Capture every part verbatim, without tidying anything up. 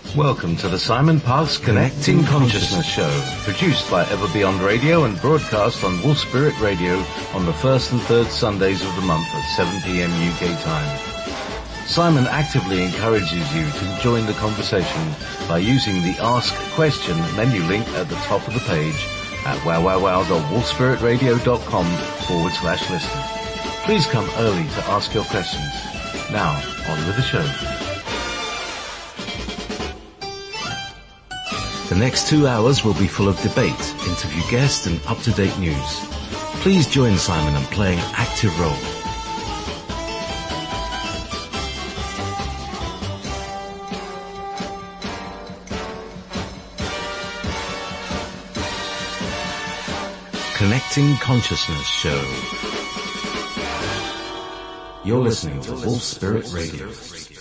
Welcome to the Simon Parkes Connecting Consciousness Show, produced by Ever Beyond Radio and broadcast on Wolf Spirit Radio on the first and third Sundays of the month at seven p.m. U K time. Simon actively encourages you to join the conversation by using the Ask Question menu link at the top of the page at wowwowwow.wolfspiritradio.com forward slash listen. Please come early to ask your questions. Now, on with the show. The next two hours will be full of debate, interview guests and up-to-date news. Please join Simon in playing an active role. Connecting Consciousness Show. You're listening to Wolf Spirit Radio.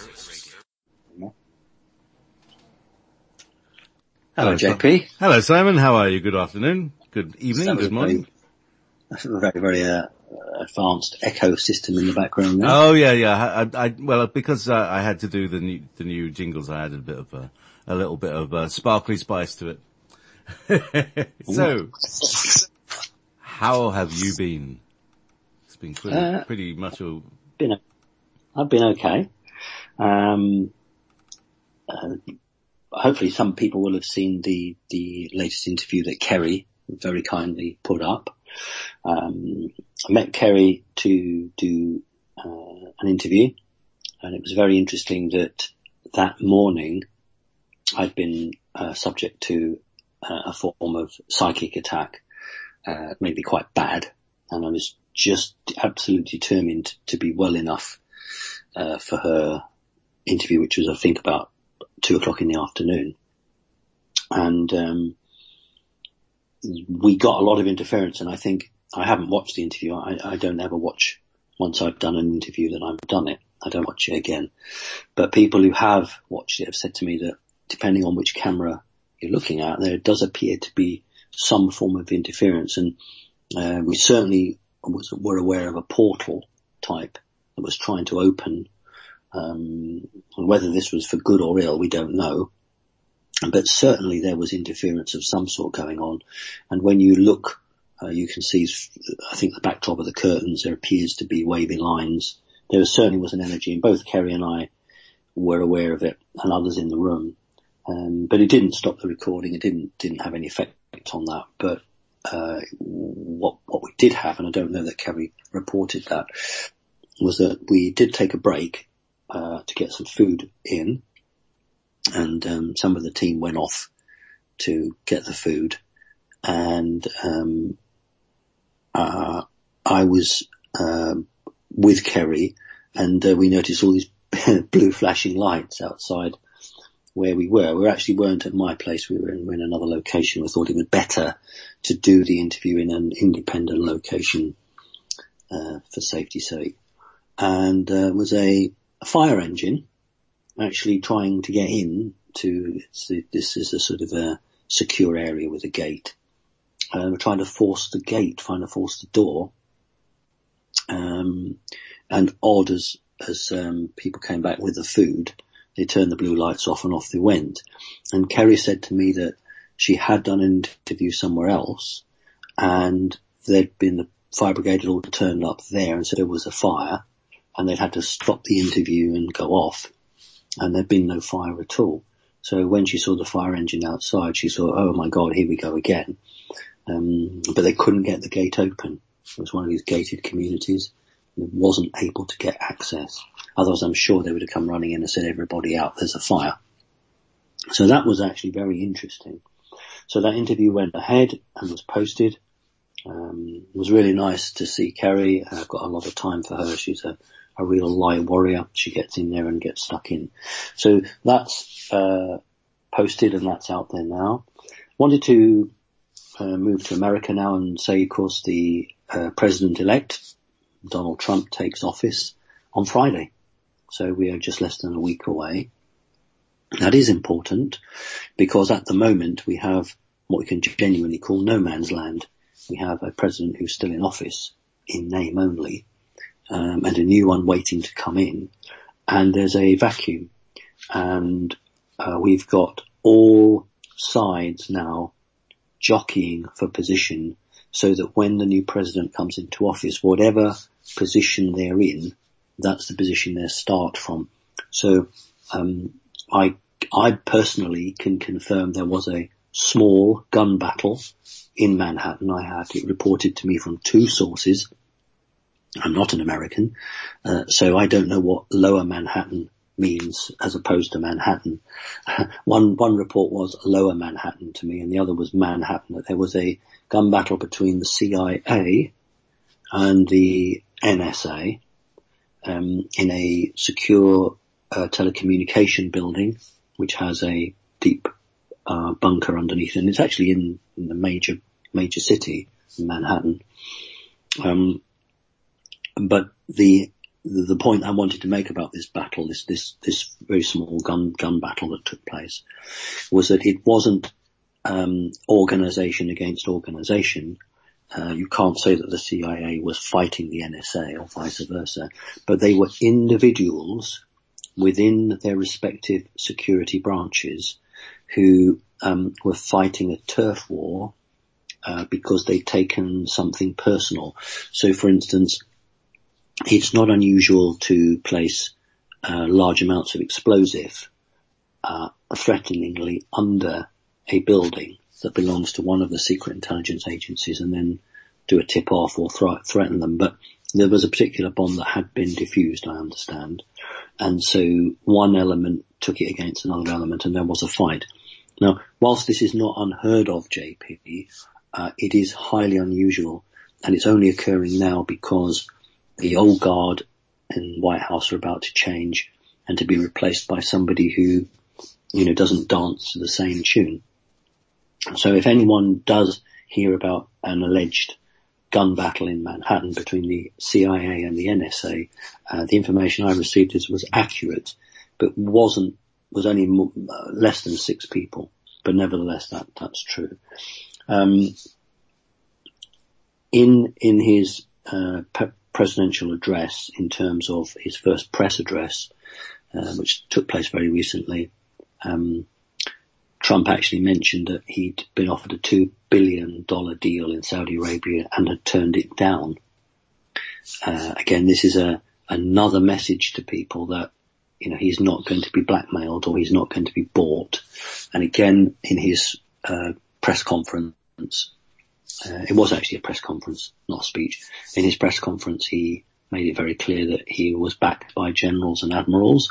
Hello, J P. Hello, Simon. How are you? Good afternoon. Good evening. Good morning. That's a very, very uh, advanced echo system in the background there. Oh, yeah, yeah. I, I, well, because uh, I had to do the new, the new jingles, I added a bit of a, a little bit of uh, sparkly spice to it. So, how have you been? It's been pretty, uh, pretty much all... Been a, I've been okay. Um, uh, hopefully some people will have seen the, the latest interview that Kerry very kindly put up. Um, I met Kerry to do uh, an interview, and it was very interesting that that morning I'd been uh, subject to uh, a form of psychic attack. Uh, maybe quite bad, and I was just absolutely determined to be well enough uh, for her interview, which was, I think, about two o'clock in the afternoon. And um, we got a lot of interference, and I think I haven't watched the interview. I, I don't ever watch, once I've done an interview that I've done it, I don't watch it again. But people who have watched it have said to me that depending on which camera you're looking at, there does appear to be some form of interference, and uh, we certainly was, were aware of a portal type that was trying to open. Um, whether this was for good or ill, we don't know, but certainly there was interference of some sort going on. And when you look, uh, you can see, I think the backdrop of the curtains, there appears to be wavy lines. There certainly was an energy, and both Kerry and I were aware of it, and others in the room. Um, but it didn't stop the recording. It didn't didn't have any effect on that. But uh, what what we did have, and I don't know that Kerry reported that, was that we did take a break uh, to get some food in, and um, some of the team went off to get the food, and um, uh, I was uh, with Kerry, and uh, we noticed all these blue flashing lights outside where we were. We actually weren't at my place. We were in, we were in another location. We thought it was better to do the interview in an independent location uh, for safety's sake. And uh, was a, a fire engine actually trying to get in to, this is a sort of a secure area with a gate. Uh, we're trying to force the gate, trying to force the door. Um, and odd as, as um, people came back with the food, they turned the blue lights off and off they went. And Kerry said to me that she had done an interview somewhere else, and there'd been the fire brigade had all turned up there and said there was a fire, and they'd had to stop the interview and go off, and there'd been no fire at all. So when she saw the fire engine outside, she thought, oh my God, here we go again. Um, but they couldn't get the gate open. It was one of these gated communities. It wasn't able to get access. Otherwise, I'm sure they would have come running in and said, everybody out, there's a fire. So that was actually very interesting. So that interview went ahead and was posted. Um, it was really nice to see Kerry. I've got a lot of time for her. She's a, a real light warrior. She gets in there and gets stuck in. So that's uh, posted, and that's out there now. Wanted to uh, move to America now and say, of course, the uh, president-elect, Donald Trump, takes office on Friday. So we are just less than a week away. That is important because at the moment we have what we can genuinely call no man's land. We have a president who's still in office in name only, um, and a new one waiting to come in, and there's a vacuum. And uh, we've got all sides now jockeying for position, so that when the new president comes into office, whatever position they're in, that's the position they start from. So um, I I personally can confirm there was a small gun battle in Manhattan. I had it reported to me from two sources. I'm not an American, uh, so I don't know what Lower Manhattan means as opposed to Manhattan. one one report was Lower Manhattan to me, and the other was Manhattan. That there was a gun battle between the C I A and the N S A um, in a secure uh, telecommunication building, which has a deep uh, bunker underneath, and it's actually in, in the major major city, Manhattan. Um, but the the point I wanted to make about this battle, this this this very small gun gun battle that took place, was that it wasn't um, organisation against organisation. Uh, you can't say that the C I A was fighting the N S A or vice versa, but they were individuals within their respective security branches who um, were fighting a turf war uh, because they'd taken something personal. So, for instance, it's not unusual to place uh, large amounts of explosive uh, threateningly under a building that belongs to one of the secret intelligence agencies and then do a tip-off or th- threaten them. But there was a particular bomb that had been defused, I understand. And so one element took it against another element and there was a fight. Now, whilst this is not unheard of, J P, uh, it is highly unusual, and it's only occurring now because the old guard in White House are about to change and to be replaced by somebody who, you know, doesn't dance to the same tune. So if anyone does hear about an alleged gun battle in Manhattan between the C I A and the N S A, uh, the information I received is, was accurate, but wasn't, was only more, uh, less than six people. But nevertheless, that, that's true. Um, in, in his, uh, pe- presidential address, in terms of his first press address, uh, which took place very recently, um, Trump actually mentioned that he'd been offered a two billion dollars deal in Saudi Arabia and had turned it down. Uh, again, this is a, another message to people that, you know, he's not going to be blackmailed or he's not going to be bought. And again, in his, uh, press conference, uh, it was actually a press conference, not a speech. In his press conference, he made it very clear that he was backed by generals and admirals.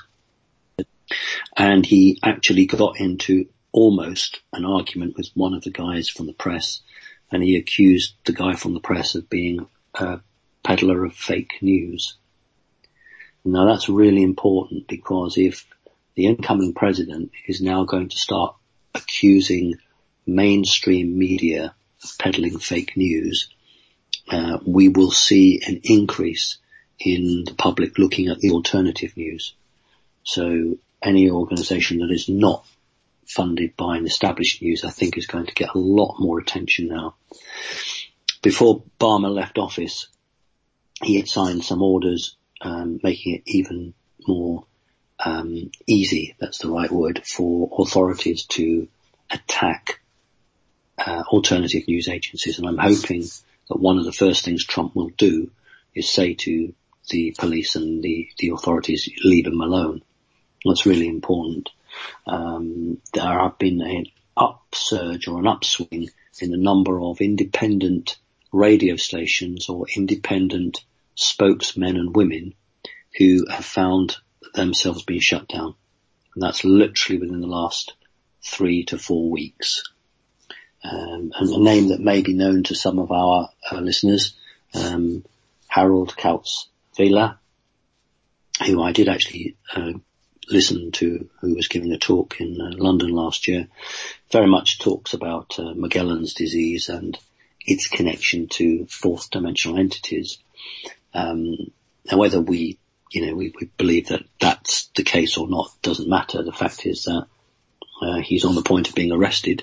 And he actually got into almost an argument with one of the guys from the press, and he accused the guy from the press of being a peddler of fake news. Now that's really important, because if the incoming president is now going to start accusing mainstream media of peddling fake news, uh, we will see an increase in the public looking at the alternative news. So any organisation that is not funded by an established news, I think, is going to get a lot more attention now. Before Obama left office, he had signed some orders um, making it even more um, easy, that's the right word, for authorities to attack uh, alternative news agencies. And I'm hoping that one of the first things Trump will do is say to the police and the, the authorities, leave them alone. That's really important. Um, there have been an upsurge or an upswing in the number of independent radio stations or independent spokesmen and women who have found themselves being shut down. And that's literally within the last three to four weeks. Um, and a name that may be known to some of our, our listeners, um, Harold Kautz-Vella, who I did actually uh, listen to, who was giving a talk in uh, London last year, very much talks about uh, Magellan's disease and its connection to fourth dimensional entities. Um, and whether we, you know, we, we believe that that's the case or not doesn't matter. The fact is that uh, he's on the point of being arrested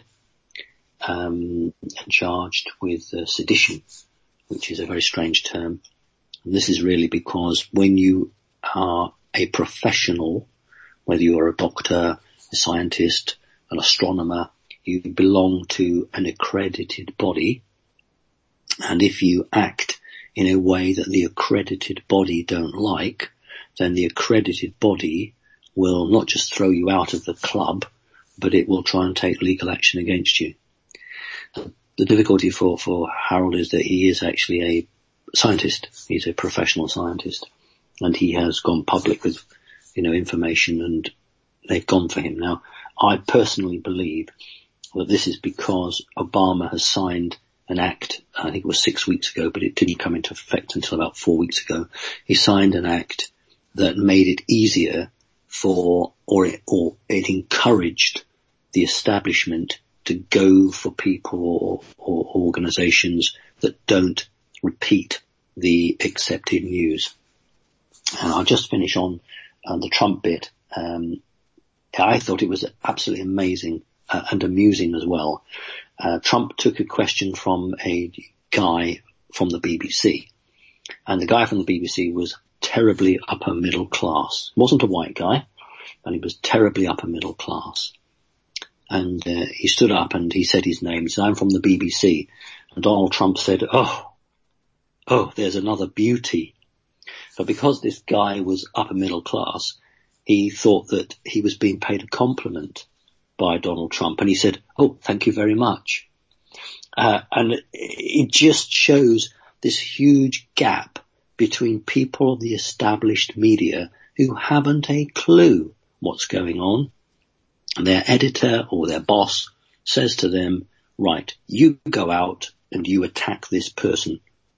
um, and charged with uh, sedition, which is a very strange term. And this is really because when you are a professional, whether you're a doctor, scientist, an astronomer. You belong to an accredited body. And if you act in a way that the accredited body don't like, then the accredited body will not just throw you out of the club, but it will try and take legal action against you. The difficulty for, for Harold is that he is actually a scientist. He's a professional scientist, and he has gone public with, you know, information, and they've gone for him. Now, I personally believe that this is because Obama has signed an act, I think it was six weeks ago, but it didn't come into effect until about four weeks ago. He signed an act that made it easier for, or it, or it encouraged the establishment to go for people or, or organizations that don't repeat the accepted news. And I'll just finish on uh, the Trump bit. Um, I thought it was absolutely amazing uh, and amusing as well. Uh, Trump took a question from a guy from the B B C, and the guy from the B B C was terribly upper middle class. He wasn't a white guy, and he was terribly upper middle class. And uh, he stood up and he said his name. He said, "I'm from the B B C." And Donald Trump said, "Oh, oh, there's another beauty." But because this guy was upper middle class, he thought that he was being paid a compliment by Donald Trump. And he said, "Oh, thank you very much." Uh, and it just shows this huge gap between people of the established media who haven't a clue what's going on. Their editor or their boss says to them, "Right, you go out and you attack this person."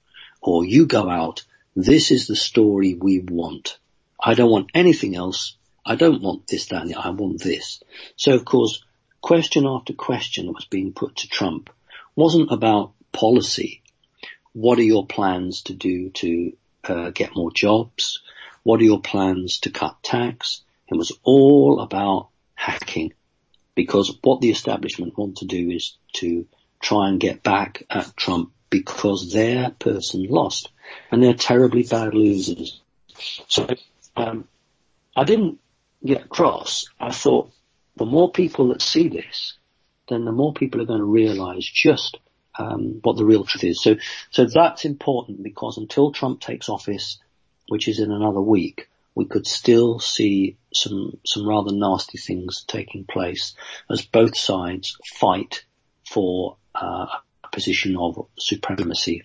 Or you go out, "This is the story we want. I don't want anything else. I don't want this, that, and the, I want this." So, of course, question after question that was being put to Trump wasn't about policy. What are your plans to do to uh, get more jobs? What are your plans to cut tax? It was all about hacking, because what the establishment want to do is to try and get back at Trump because their person lost, and they're terribly bad losers. So um, I didn't get cross. I thought the more people that see this, then the more people are going to realise just um, what the real truth is. So, so that's important, because until Trump takes office, which is in another week, we could still see some some rather nasty things taking place as both sides fight for uh, a position of supremacy.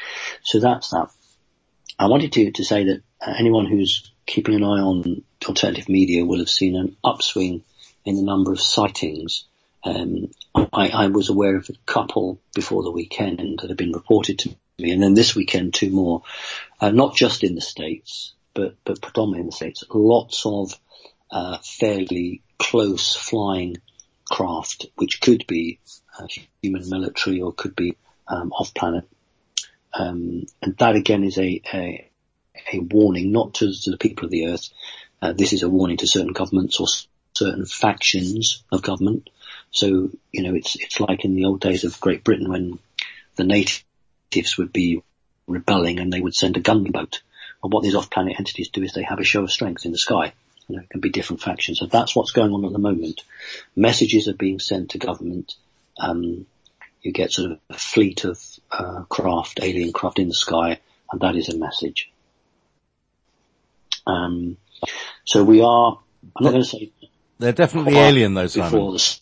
So that's that. I wanted to, to say that uh, anyone who's keeping an eye on alternative media will have seen an upswing in the number of sightings. Um, I, I was aware of a couple before the weekend that have been reported to me, and then this weekend two more, uh, not just in the States, but, but predominantly in the States. Lots of uh, fairly close flying craft, which could be uh, human military or could be um, off-planet. Um, and that again is a, a, a warning, not to, to the people of the earth. Uh, this is a warning to certain governments or s- certain factions of government. So, you know, it's, it's like in the old days of Great Britain when the natives would be rebelling and they would send a gunboat. And what these off-planet entities do is they have a show of strength in the sky. You know, it can be different factions. So that's what's going on at the moment. Messages are being sent to government. Um, you get sort of a fleet of uh, craft, alien craft in the sky, and that is a message. Um, so we are, I'm not going to say... They're definitely alien, though, Simon. The,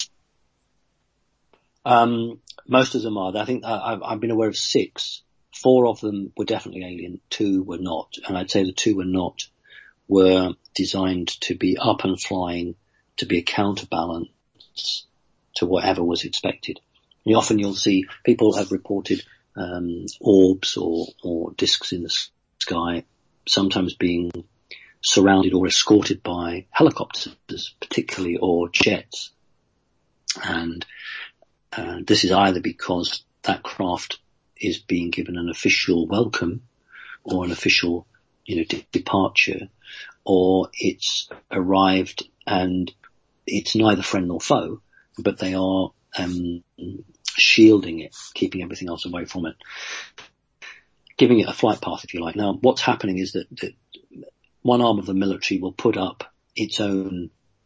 um, most of them are. I think uh, I've, I've been aware of six. Four of them were definitely alien. Two were not. And I'd say the two were not were designed to be up and flying, to be a counterbalance to whatever was expected. And often you'll see people have reported um, orbs or, or discs in the sky, sometimes being surrounded or escorted by helicopters, particularly, or jets. And uh, this is either because that craft is being given an official welcome or an official, you know, de- departure, or it's arrived and it's neither friend nor foe, but they are um, shielding it, keeping everything else away from it, giving it a flight path, if you like. Now, what's happening is that, that one arm of the military will put up its own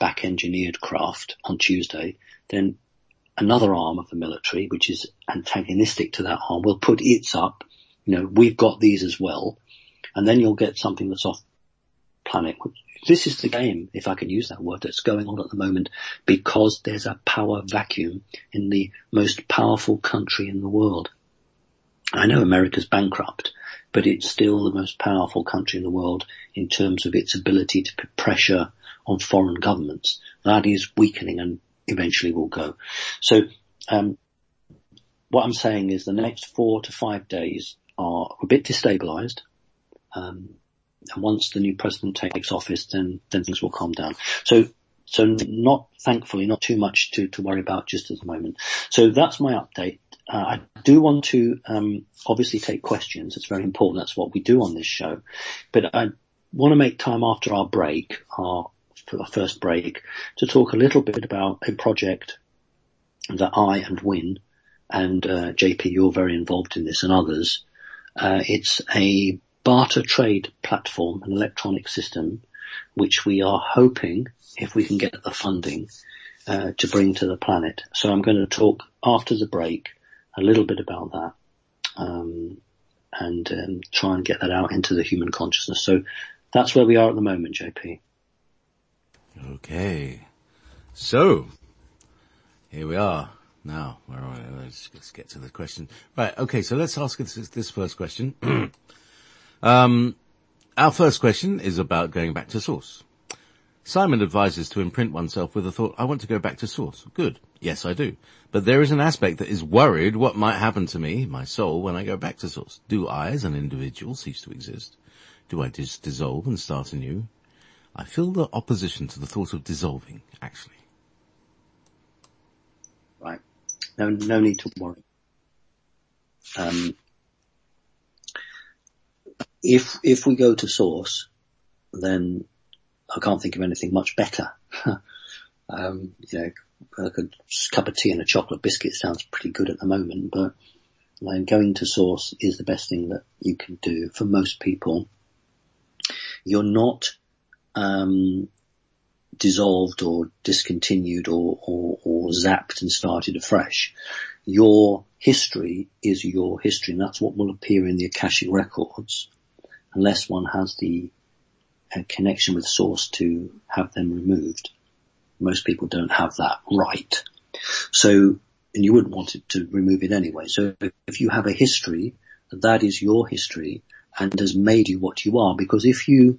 back-engineered craft on Tuesday, then another arm of the military, which is antagonistic to that arm, will put its up. You know, we've got these as well. And then you'll get something that's off planet. This is the game, if I can use that word, that's going on at the moment, because there's a power vacuum in the most powerful country in the world. I know America's bankrupt, but it's still the most powerful country in the world in terms of its ability to put pressure on foreign governments. That is weakening and eventually will go. So, um, what I'm saying is the next four to five days are a bit destabilized. Um, and once the new president takes office, then, then things will calm down. So, so not, thankfully, not too much to, to worry about just at the moment. So that's my update. Uh, I do want to, um, obviously take questions. It's very important. That's what we do on this show. But I want to make time after our break, our, our first break, to talk a little bit about a project that I and Win and, uh, J P, you're very involved in this, and others. Uh, it's a barter trade platform, an electronic system, which we are hoping, if we can get the funding, uh, to bring to the planet. So I'm going to talk after the break a little bit about that, um, and um, try and get that out into the human consciousness. So that's where we are at the moment, J P. Okay. So, here we are. Now, where are we? Let's, let's get to the question. Right, okay, so let's ask this, this first question. um, our first question is about going back to source. Simon advises to imprint oneself with the thought, I want to go back to source. Good. Yes, I do. But there is an aspect that is worried what might happen to me, my soul, when I go back to source. Do I, as an individual, cease to exist? Do I just dissolve and start anew? I feel the opposition to the thought of dissolving, actually. Right. No, no need to worry. Um, if, if we go to source, then I can't think of anything much better. um, you know, a cup of tea and a chocolate biscuit sounds pretty good at the moment, but you know, going to source is the best thing that you can do for most people. You're not, um, dissolved or discontinued or, or, or zapped and started afresh. Your history is your history, and that's what will appear in the Akashic records, unless one has the uh, connection with source to have them removed. Most people don't have that right. So, and you wouldn't want it to remove it anyway. So if you have a history, that is your history and has made you what you are, because if you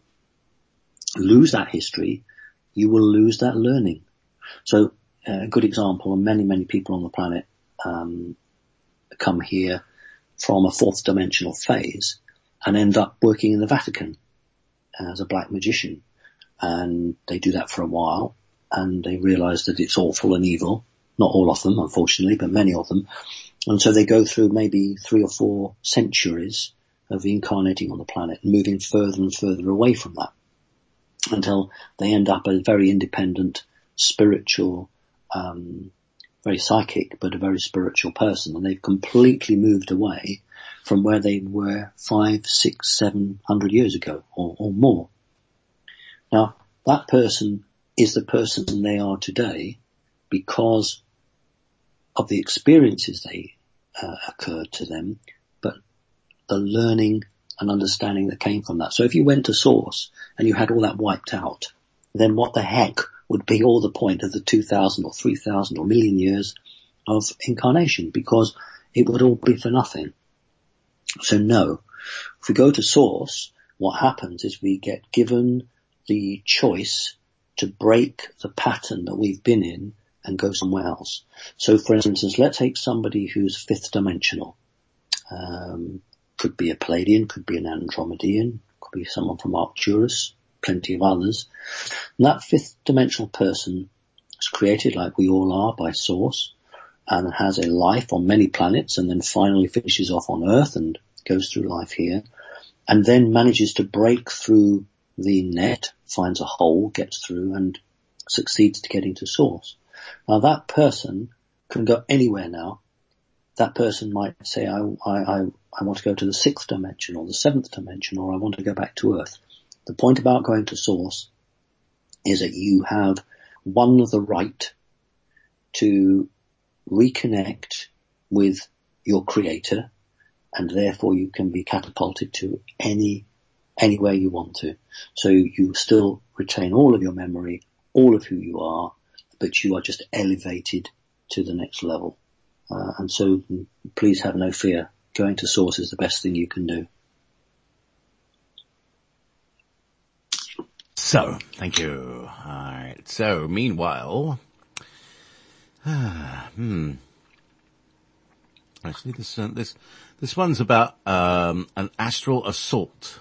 lose that history, you will lose that learning. So uh, a good example, and many, many people on the planet um, come here from a fourth dimensional phase and end up working in the Vatican as a black magician. And they do that for a while and they realize that it's awful and evil. Not all of them, unfortunately, but many of them. And so they go through maybe three or four centuries of incarnating on the planet and moving further and further away from that, until they end up a very independent, spiritual, um, very psychic, but a very spiritual person. And they've completely moved away from where they were five, six, seven hundred years ago or, or more. Now, that person is the person they are today because of the experiences they uh, occurred to them, but the learning and understanding that came from that. So if you went to source and you had all that wiped out, then what the heck would be all the point of the two thousand or three thousand or million years of incarnation? Because it would all be for nothing. So no, if we go to source, what happens is we get given the choice to break the pattern that we've been in and go somewhere else. So for instance, let's take somebody who's fifth dimensional. Um, could be a Palladian, could be an Andromedan, could be someone from Arcturus, plenty of others. And that fifth dimensional person is created like we all are by source and has a life on many planets and then finally finishes off on Earth and goes through life here and then manages to break through the net, finds a hole, gets through and succeeds to get into source. Now that person can go anywhere now. That person might say, I, I, I want to go to the sixth dimension or the seventh dimension, or I want to go back to Earth. The point about going to source is that you have won the right to reconnect with your creator, and therefore you can be catapulted to any, anywhere you want to. So you still retain all of your memory, all of who you are, but you are just elevated to the next level. Uh, and so please have no fear. Going to source is the best thing you can do. So, thank you. Alright, so meanwhile, ah, hmm. Actually, this, uh, this, this one's about, um, an astral assault.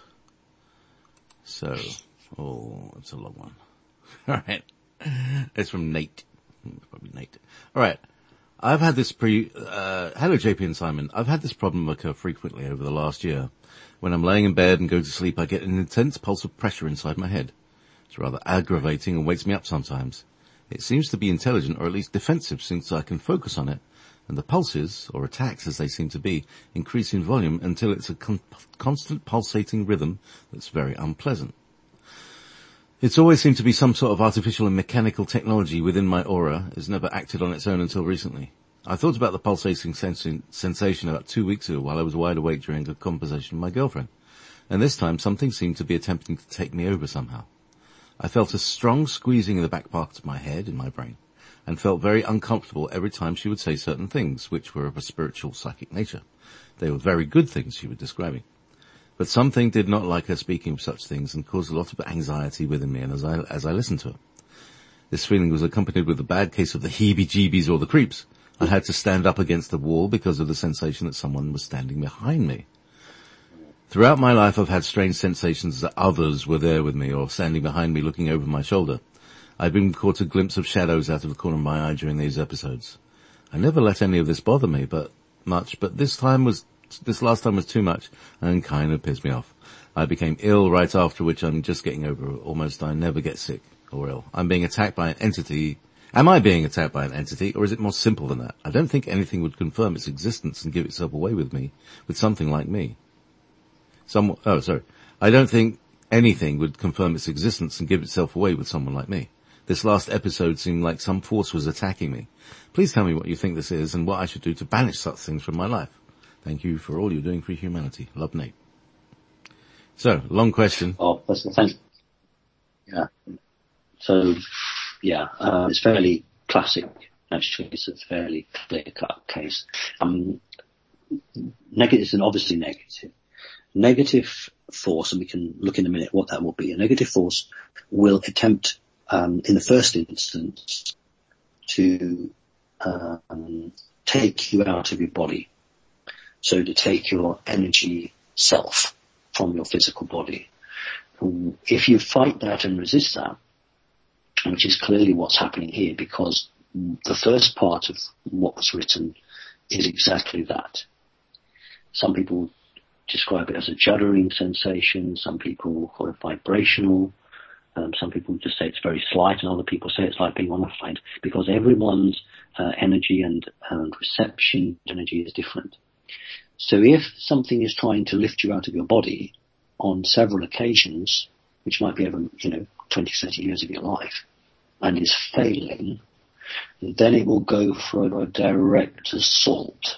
So, oh, it's a long one. Alright. It's from Nate. It's probably Nate. Alright. I've had this pre, uh, hello J P and Simon. I've had this problem occur frequently over the last year. When I'm laying in bed and go to sleep, I get an intense pulse of pressure inside my head. It's rather aggravating and wakes me up sometimes. It seems to be intelligent, or at least defensive, since I can focus on it. And the pulses, or attacks as they seem to be, increase in volume until it's a con- constant pulsating rhythm that's very unpleasant. It's always seemed to be some sort of artificial and mechanical technology within my aura. It's never acted on its own until recently. I thought about the pulsating sens- sensation about two weeks ago while I was wide awake during a conversation with my girlfriend. And this time something seemed to be attempting to take me over somehow. I felt a strong squeezing in the back part of my head, in my brain, and felt very uncomfortable every time she would say certain things, which were of a spiritual, psychic nature. They were very good things she was describing. But something did not like her speaking of such things and caused a lot of anxiety within me and as I, as I listened to her. This feeling was accompanied with a bad case of the heebie-jeebies or the creeps. I had to stand up against the wall because of the sensation that someone was standing behind me. Throughout my life I've had strange sensations that others were there with me or standing behind me looking over my shoulder. I've been caught a glimpse of shadows out of the corner of my eye during these episodes. I never let any of this bother me but much, but this time was This last time was too much and kind of pissed me off. I became ill right after, which I'm just getting over. Almost I never get sick or ill. I'm being attacked by an entity. Am I being attacked by an entity, or is it more simple than that? I don't think anything would confirm its existence and give itself away with me, with something like me. Some, oh, sorry. I don't think anything would confirm its existence and give itself away with someone like me. This last episode seemed like some force was attacking me. Please tell me what you think this is and what I should do to banish such things from my life. Thank you for all you're doing for humanity. Love, Nate. So, long question. Oh, that's the thing. Yeah. So, yeah, uh, it's fairly classic. Actually, it's a fairly clear-cut case. Um, negative is obviously negative. Negative force, and we can look in a minute what that will be. A negative force will attempt, um, in the first instance, to um, take you out of your body. So to take your energy self from your physical body. If you fight that and resist that, which is clearly what's happening here, because the first part of what was written is exactly that. Some people describe it as a juddering sensation, some people call it vibrational, um, some people just say it's very slight, and other people say it's like being on a fight, because everyone's uh, energy and, and reception energy is different. So if something is trying to lift you out of your body on several occasions, which might be over, you know, twenty, thirty years of your life, and is failing, then it will go for a direct assault.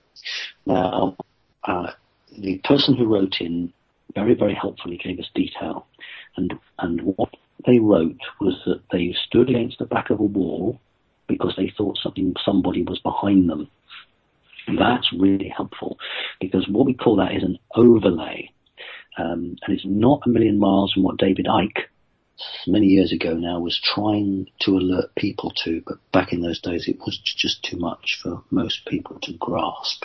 Now, uh, the person who wrote in very, very helpfully gave us detail, and, and what they wrote was that they stood against the back of a wall because they thought something, somebody was behind them. That's really helpful, because what we call that is an overlay. Um, and it's not a million miles from what David Icke, many years ago now, was trying to alert people to, but back in those days it was just too much for most people to grasp.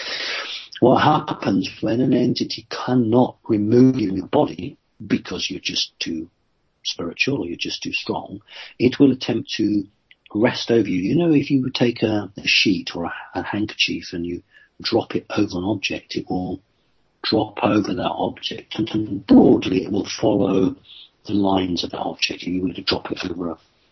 What happens when an entity cannot remove you in your body because you're just too spiritual or you're just too strong, it will attempt to rest over you. You know, if you would take a, a sheet or a, a handkerchief and you drop it over an object, it will drop over that object, and, and broadly it will follow the lines of that object. If you were to drop it over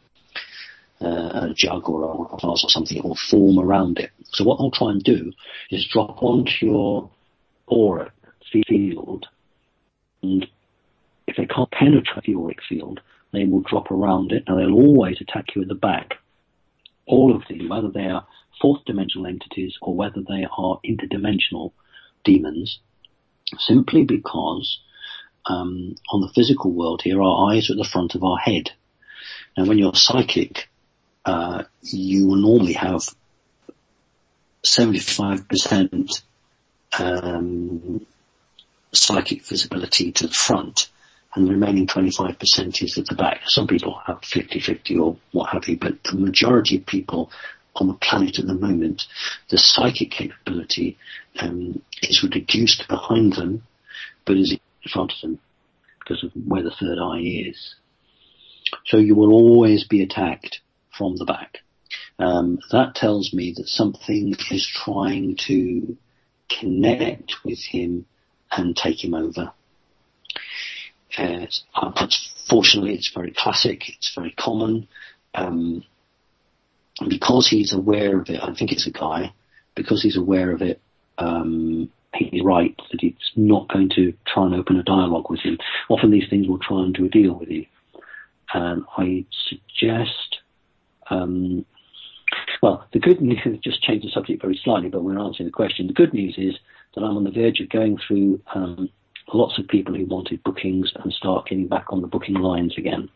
a, uh, a jug or a, a glass or something, it will form around it. So what they'll try and do is drop onto your aura field, and if they can't penetrate the auric field, they will drop around it. Now, they'll always attack you at the back. All of them, whether they are fourth dimensional entities or whether they are interdimensional demons, simply because um, on the physical world here, our eyes are at the front of our head. Now, when you're psychic, uh, you will normally have seventy-five percent um, psychic visibility to the front, and the remaining twenty-five percent is at the back. Some people have fifty-fifty or what have you, but the majority of people on the planet at the moment, the psychic capability um, is reduced behind them, but is in front of them because of where the third eye is. So you will always be attacked from the back. Um, that tells me that something is trying to connect with him and take him over. Uh, unfortunately, it's very classic. It's very common. Um, and because he's aware of it, I think it's a guy, because he's aware of it, um, he's right that he's not going to try and open a dialogue with him. Often these things will try and do a deal with you. And I suggest, um, well, the good news, just change the subject very slightly, but we're answering the question. The good news is that I'm on the verge of going through um, lots of people who wanted bookings and start getting back on the booking lines again.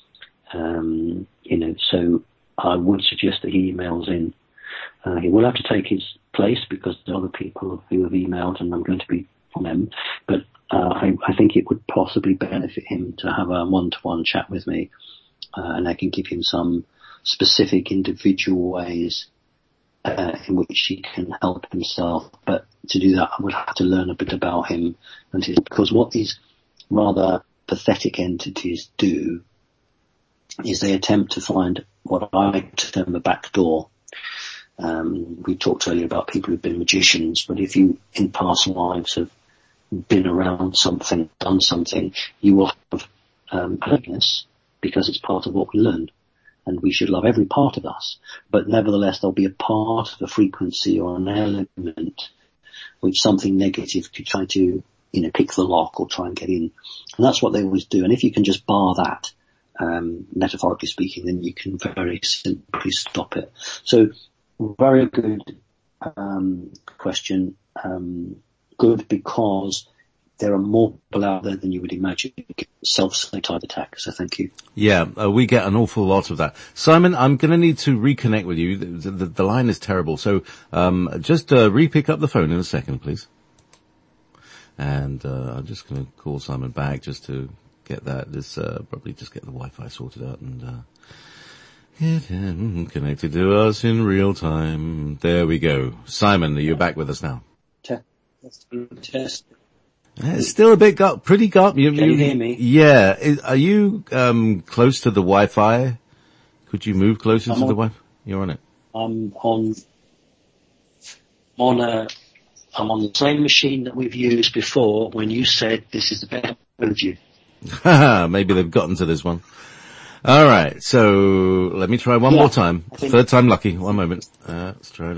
Um, you know, so I would suggest that he emails in. Uh, he will have to take his place because there are other people who have emailed and I'm going to be on them. But uh, I, I think it would possibly benefit him to have a one-to-one chat with me, uh, and I can give him some specific individual ways uh, in which he can help himself. But to do that, I would have to learn a bit about him, and his, because what these rather pathetic entities do is they attempt to find what I term a back door. Um, we talked earlier about people who've been magicians, but if you in past lives have been around something, done something, you will have um, awareness, because it's part of what we learn. And we should love every part of us. But nevertheless, there'll be a part of the frequency or an element which something negative could try to, you know, pick the lock or try and get in. And that's what they always do. And if you can just bar that, um, metaphorically speaking, then you can very simply stop it. So, very good um, question. Um, good because there are more people out there than you would imagine self-type attack. So thank you. Yeah, uh, we get an awful lot of that. Simon, I'm going to need to reconnect with you. The, the, the line is terrible. So um, just uh, re-pick up the phone in a second, please. And uh, I'm just going to call Simon back just to get that. This uh, probably just get the Wi-Fi sorted out and uh, get him connected to us in real time. There we go. Simon, are you back with us now? Test. Test. It's still a bit gut, pretty gut. You, Can you hear me? Yeah. Is, are you um, close to the Wi-Fi? Could you move closer I'm to on, the Wi-Fi? You're on it. I'm on. On a. I'm on the same machine that we've used before. When you said this is the best technology. Maybe they've gotten to this one. All right, so let me try one yeah, more time. Third time lucky. One moment. Uh, let's try.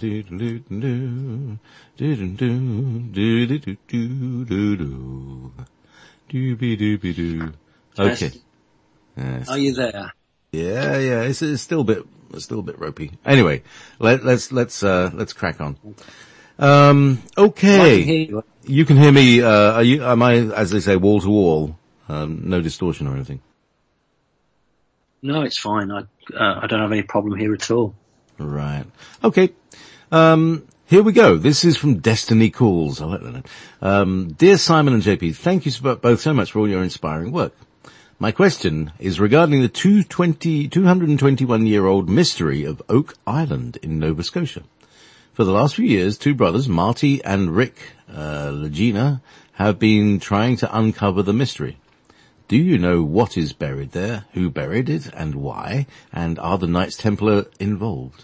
Okay. Yes. Are you there? Yeah, yeah. It's, it's still a bit, it's still a bit ropey. Anyway, let, let's let's uh, let's crack on. Um, okay. You. you can hear me. Uh, are you? Am I, as they say, wall to wall? Um, no distortion or anything. No, it's fine. I uh, I don't have any problem here at all. Right. Okay. Um, here we go. This is from Destiny Calls. I like that. Um, Dear Simon and J P, thank you both so much for all your inspiring work. My question is regarding the two hundred twenty-one year old mystery of Oak Island in Nova Scotia. For the last few years, two brothers, Marty and Rick uh, Legina, have been trying to uncover the mystery. Do you know what is buried there, who buried it, and why? And are the Knights Templar involved?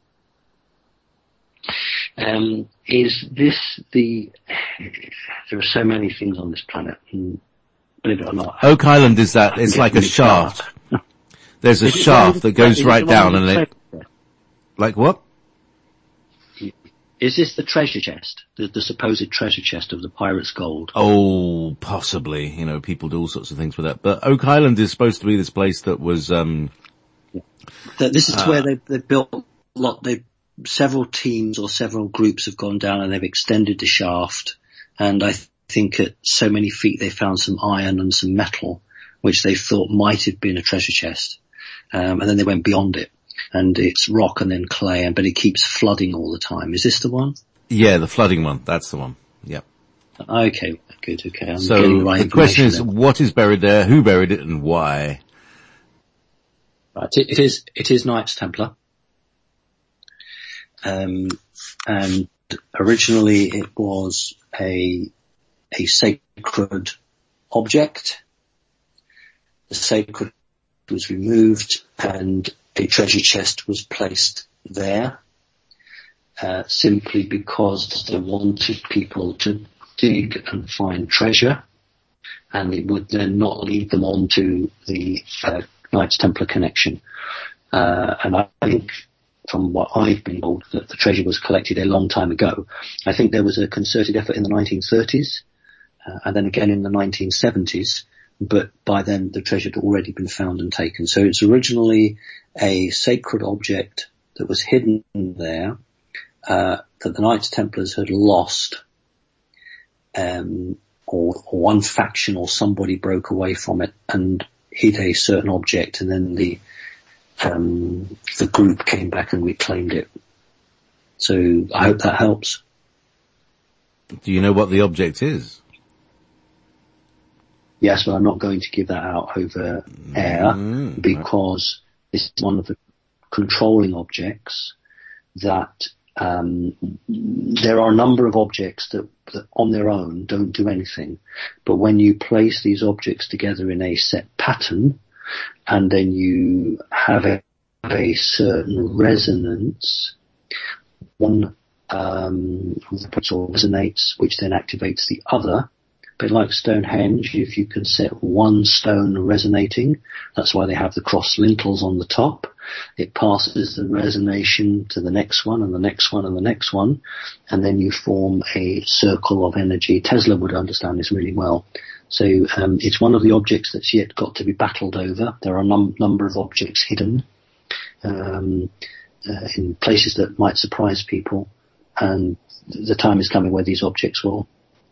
Um, is this the... There are so many things on this planet, and believe it or not. Oak Island is that, it's like a shaft. There's a shaft that goes right down and it... Like what? Is this the treasure chest, the, the supposed treasure chest of the pirates' gold? Oh, possibly. You know, people do all sorts of things with that. But Oak Island is supposed to be this place that was, um... Yeah. This is uh, where they, they built a lot, they, several teams or several groups have gone down and they've extended the shaft. And I th- think at so many feet they found some iron and some metal, which they thought might have been a treasure chest. Um, and then they went beyond it. And it's rock and then clay, and but it keeps flooding all the time. Is this the one? Yeah, the flooding one. That's the one. Yep. Okay, good, okay. I'm so getting the right the question is, then. What is buried there, who buried it, and why? Right, it, it is, it is Knights Templar. Um, and originally it was a, a sacred object. The sacred was removed and a treasure chest was placed there, uh, simply because they wanted people to dig and find treasure, and it would then not lead them on to the uh, Knights Templar connection. Uh, and I think, from what I've been told, that the treasure was collected a long time ago. I think there was a concerted effort in the nineteen thirties, uh, and then again in the nineteen seventies, but by then the treasure had already been found and taken. So it's originally a sacred object that was hidden there, uh, that the Knights Templars had lost, um, or, or one faction or somebody broke away from it and hid a certain object, and then the um, the group came back and reclaimed it. So I hope that helps. Do you know what the object is? Yes, but I'm not going to give that out over air Mm, because this is one of the controlling objects that um, there are a number of objects that, that on their own don't do anything. But when you place these objects together in a set pattern and then you have a, a certain resonance, one um, resonates, which then activates the other. But like Stonehenge, if you can set one stone resonating, that's why they have the cross lintels on the top. It passes the resonation to the next one and the next one and the next one, and then you form a circle of energy. Tesla would understand this really well. So um, it's one of the objects that's yet got to be battled over. There are a num- number of objects hidden um, uh, in places that might surprise people, and the time is coming where these objects will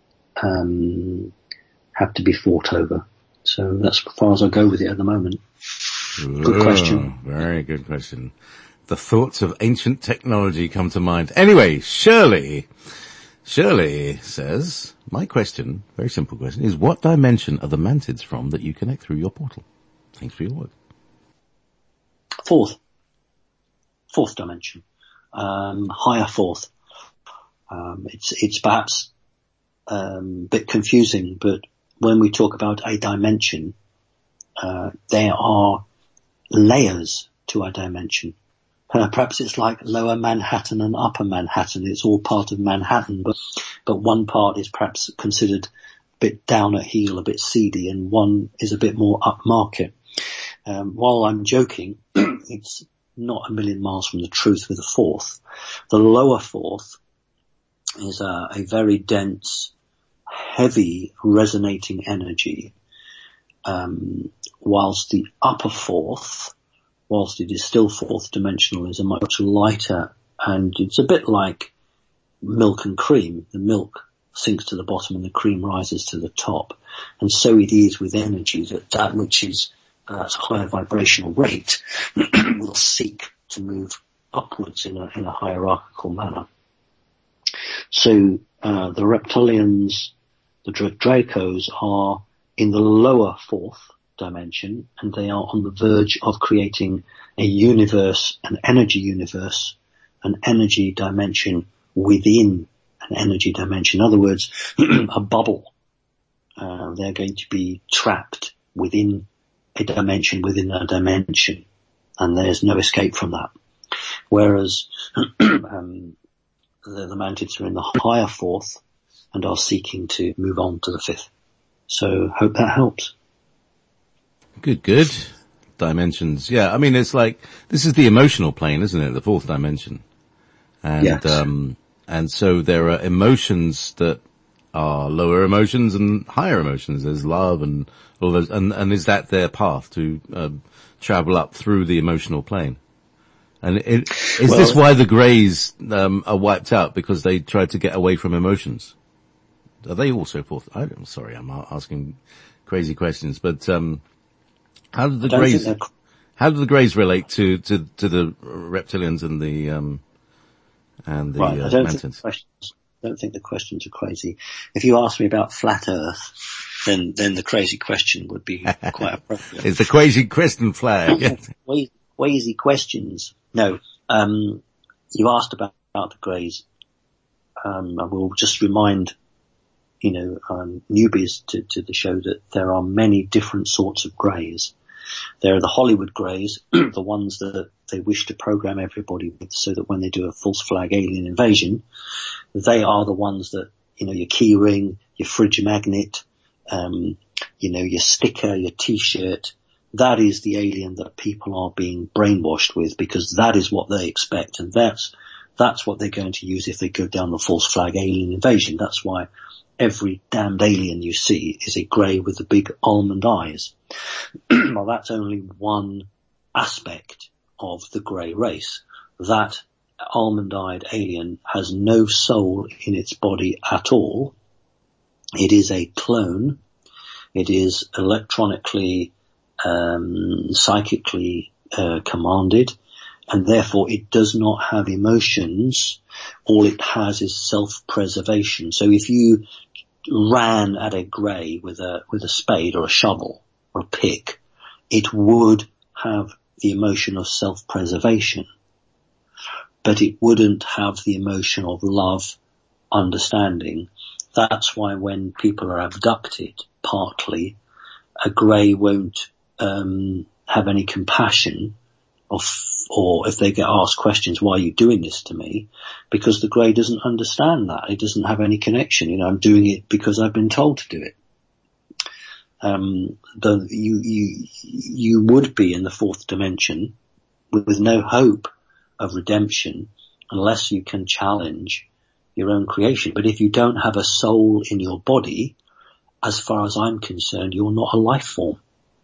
Um, have to be fought over. So that's as far as I go with it at the moment. Good question. Very good question. The thoughts of ancient technology come to mind. Anyway, Shirley, Shirley says, my question, very simple question, is what dimension are the mantids from that you connect through your portal? Thanks for your work. Fourth. Fourth dimension. Um, higher fourth. Um, it's, it's perhaps Um, bit confusing, but when we talk about a dimension, uh, there are layers to a dimension. Uh, perhaps it's like lower Manhattan and upper Manhattan. It's all part of Manhattan, but, but one part is perhaps considered a bit down at heel, a bit seedy, and one is a bit more upmarket. Um, while I'm joking, it's not a million miles from the truth with the fourth. The lower fourth is a, a very dense, heavy resonating energy, um, whilst the upper fourth, whilst it is still fourth dimensional, is a much lighter, and it's a bit like milk and cream. The milk sinks to the bottom and the cream rises to the top. And so it is with energy, that that which is uh, at a higher vibrational rate will seek to move upwards in a, in a hierarchical manner. So uh, the reptilians, the Dracos, are in the lower fourth dimension, and they are on the verge of creating a universe, an energy universe, an energy dimension within an energy dimension. In other words, a bubble. Uh, they're going to be trapped within a dimension within a dimension, and there's no escape from that. Whereas um, the, the mantids are in the higher fourth and are seeking to move on to the fifth. So hope that helps. Good, good. Dimensions. Yeah, I mean, it's like, this is the emotional plane, isn't it? The fourth dimension. And, yes. um, and so there are emotions that are lower emotions and higher emotions. There's love and all those, and, and is that their path to uh, travel up through the emotional plane? And it, is well, this why the Greys um, are wiped out, because they tried to get away from emotions? Are they also fourth? I'm sorry, I'm asking crazy questions, but um, how do the Greys how do the Greys relate to, to, to the reptilians and the um, and the right, uh, I don't mantids? think the questions, I don't think the questions are crazy. If you ask me about flat Earth, then then the crazy question would be quite appropriate. It's the crazy Christian flag. Crazy questions. No, um, you asked about, about the Greys. Um, I will just remind, you know, um, newbies to, to the show that there are many different sorts of Greys. There are the Hollywood Greys, the ones that they wish to program everybody with, so that when they do a false flag alien invasion, they are the ones that, you know, your key ring, your fridge magnet, um, you know, your sticker, your t-shirt. That is the alien that people are being brainwashed with, because that is what they expect, and that's that's what they're going to use if they go down the false flag alien invasion. That's why every damned alien you see is a grey with the big almond eyes. Well, that's only one aspect of the grey race. That almond-eyed alien has no soul in its body at all. It is a clone. It is electronically Um, psychically uh, commanded, and therefore it does not have emotions. All it has is self-preservation. So if you ran at a grey with a with a spade or a shovel or a pick, it would have the emotion of self-preservation, but it wouldn't have the emotion of love, understanding. That's why when people are abducted, partly, a grey won't Um, have any compassion, or, f- or if they get asked questions, why are you doing this to me? Because the grey doesn't understand that. It doesn't have any connection. You know, I'm doing it because I've been told to do it. Um, the, you, you, you would be in the fourth dimension with, with no hope of redemption unless you can challenge your own creation. But if you don't have a soul in your body, as far as I'm concerned, you're not a life form.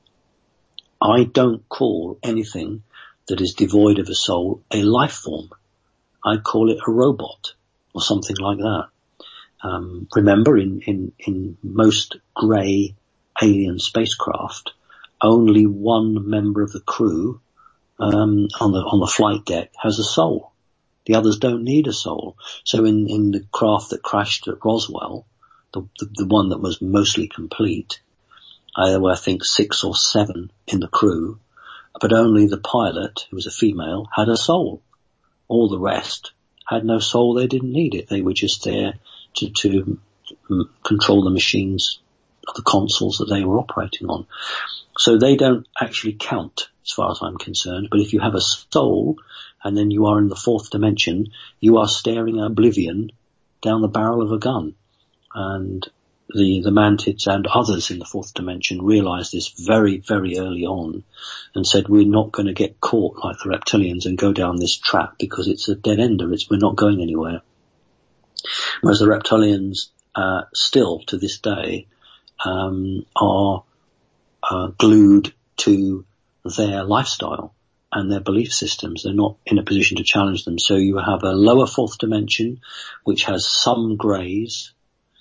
I don't call anything that is devoid of a soul a life form. I call it a robot or something like that. Um, remember, in, in, in most grey alien spacecraft, only one member of the crew um, on the on the flight deck has a soul. The others don't need a soul. So in, in the craft that crashed at Roswell, the, the, the one that was mostly complete, there were, I think, six or seven in the crew, but only the pilot, who was a female, had a soul. All the rest had no soul. They didn't need it. They were just there to, to control the machines, the consoles that they were operating on. So they don't actually count, as far as I'm concerned. But if you have a soul, and then you are in the fourth dimension, you are staring at oblivion down the barrel of a gun. And The, the mantids and others in the fourth dimension realized this very, very early on and said, we're not going to get caught like the reptilians and go down this trap because it's a dead ender. It's, we're not going anywhere. Whereas the reptilians, uh, still to this day, um, are, uh, glued to their lifestyle and their belief systems. They're not in a position to challenge them. So you have a lower fourth dimension, which has some greys,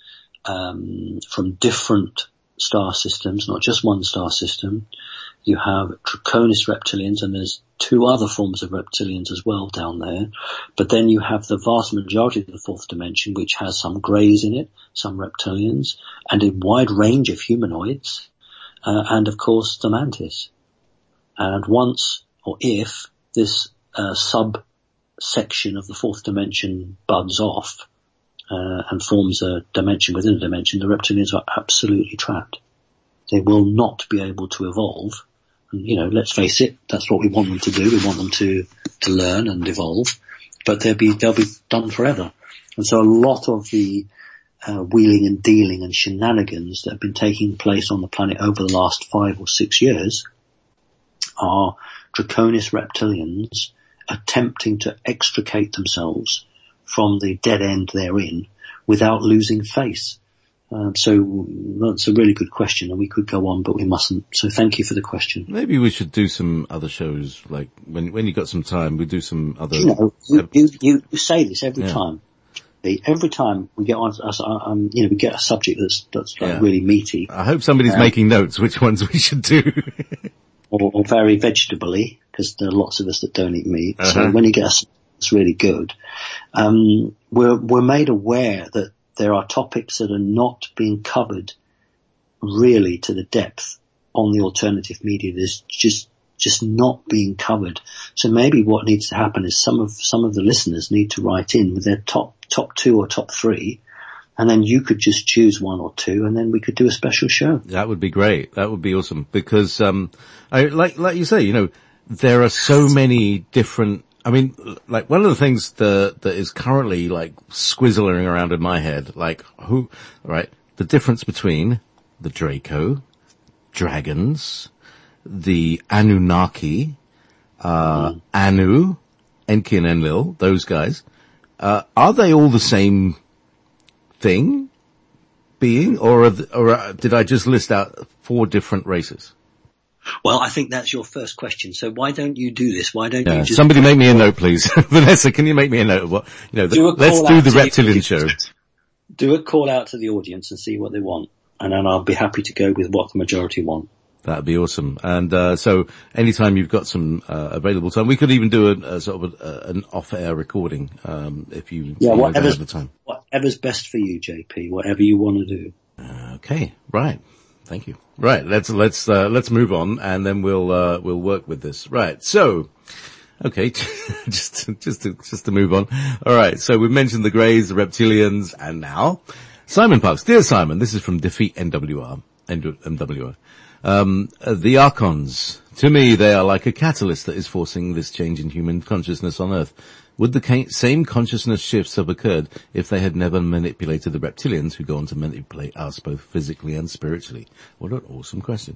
Um, from different star systems, not just one star system. You have Draconis reptilians, and there's two other forms of reptilians as well down there. But then you have the vast majority of the fourth dimension, which has some greys in it, some reptilians, and a wide range of humanoids, uh, and of course the mantis. And once, or if, this uh, subsection of the fourth dimension buds off, Uh, and forms a dimension within a dimension, the reptilians are absolutely trapped. They will not be able to evolve. And, you know, let's face it, that's what we want them to do. We want them to, to learn and evolve, but they'll be, they'll be done forever. And so a lot of the, uh, wheeling and dealing and shenanigans that have been taking place on the planet over the last five or six years are Draconis reptilians attempting to extricate themselves from the dead end they're in without losing face? Uh, so that's a really good question, and we could go on, but we mustn't. So thank you for the question. Maybe we should do some other shows, like when when you got some time, we do some other. You know, you, you, you say this every yeah. time. Every time we get on, um, you know, we get a subject that's that's like yeah. really meaty. I hope somebody's um, making notes which ones we should do. or, or very vegetable-y, because there are lots of us that don't eat meat. Uh-huh. So when you get a it's really good. Um, we're we're made aware that there are topics that are not being covered really to the depth on the alternative media. There's just, just not being covered. So maybe what needs to happen is some of, some of the listeners need to write in with their top, top two or top three, and then you could just choose one or two, and then we could do a special show. That would be great. That would be awesome. Because, um, I, like, like you say, you know, there are so many different, I mean, like one of the things that, that is currently like squizzling around in my head, like who, right, the difference between the Draco, dragons, the Anunnaki, uh, mm. Anu, Enki and Enlil, those guys, uh, are they all the same thing, being, or, are the, or uh, did I just list out four different races? Well, I think that's your first question. So why don't you do this? Why don't yeah, you just... Somebody make me a note, please. Vanessa, can you make me a note of what, you know, the, do let's do the reptilian the show. Do a call out to the audience and see what they want. And then I'll be happy to go with what the majority want. That'd be awesome. And, uh, so anytime you've got some, uh, available time, we could even do a, a sort of a, a, an off-air recording, um, if you, yeah, you whatever's, the time. Whatever's best for you, J P, whatever you want to do. Uh, okay, right. Thank you. Right, let's, let's, uh, let's move on and then we'll, uh, we'll work with this. Right, so, okay, just, to, just to, just to move on. Alright, so we've mentioned the Greys, the Reptilians, and now, Simon Parks. Dear Simon, this is from Defeat N W R, N W R. Um, uh, the Archons. To me, they are like a catalyst that is forcing this change in human consciousness on Earth. Would the ca- same consciousness shifts have occurred if they had never manipulated the reptilians who go on to manipulate us both physically and spiritually? What an awesome question.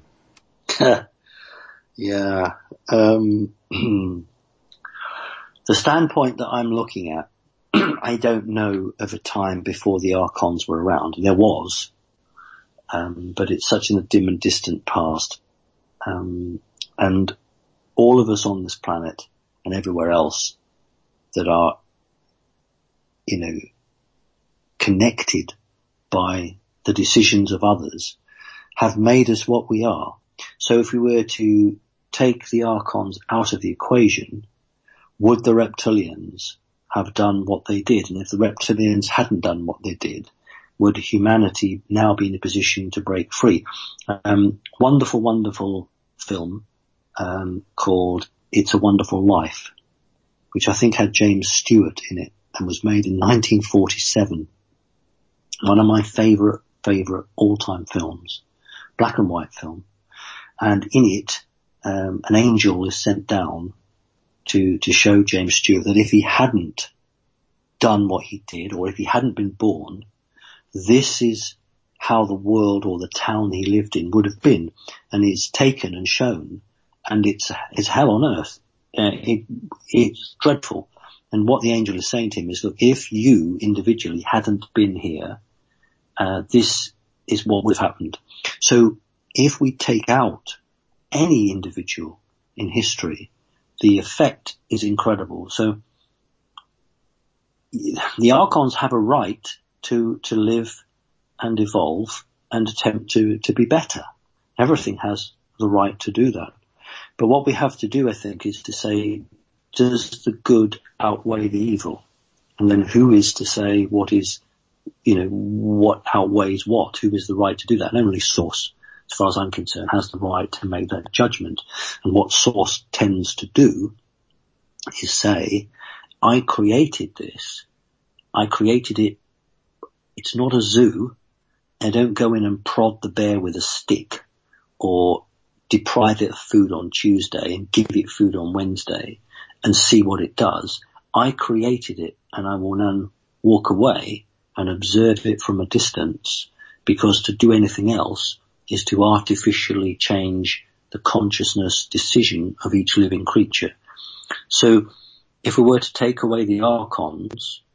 yeah. Um, the standpoint that I'm looking at, I don't know of a time before the Archons were around. There was, um, but it's such in the dim and distant past. Um, and all of us on this planet and everywhere else that are, you know, connected by the decisions of others have made us what we are. So if we were to take the Archons out of the equation, would the reptilians have done what they did? And if the reptilians hadn't done what they did, would humanity now be in a position to break free? Um, wonderful, wonderful film, um, called It's a Wonderful Life, which I think had James Stewart in it and was made in nineteen forty-seven. One of my favourite, favourite all-time films, black and white film. And in it, um, an angel is sent down to, to show James Stewart that if he hadn't done what he did, or if he hadn't been born, this is how the world or the town he lived in would have been. And it's taken and shown, and it's, it's hell on earth. Uh, it, it's dreadful. And what the angel is saying to him is, look, if you individually hadn't been here, uh, this is what would have happened. So if we take out any individual in history, the effect is incredible. So the Archons have a right to, to live and evolve and attempt to, to be better. Everything has the right to do that. But what we have to do, I think, is to say, does the good outweigh the evil? And then who is to say what is, you know, what outweighs what? Who is the right to do that? And only Source, as far as I'm concerned, has the right to make that judgment. And what Source tends to do is say, I created this. I created it. It's not a zoo. I don't go in and prod the bear with a stick or deprive it of food on Tuesday and give it food on Wednesday and see what it does. I created it, and I will then walk away and observe it from a distance, because to do anything else is to artificially change the consciousness decision of each living creature. So if we were to take away the Archons,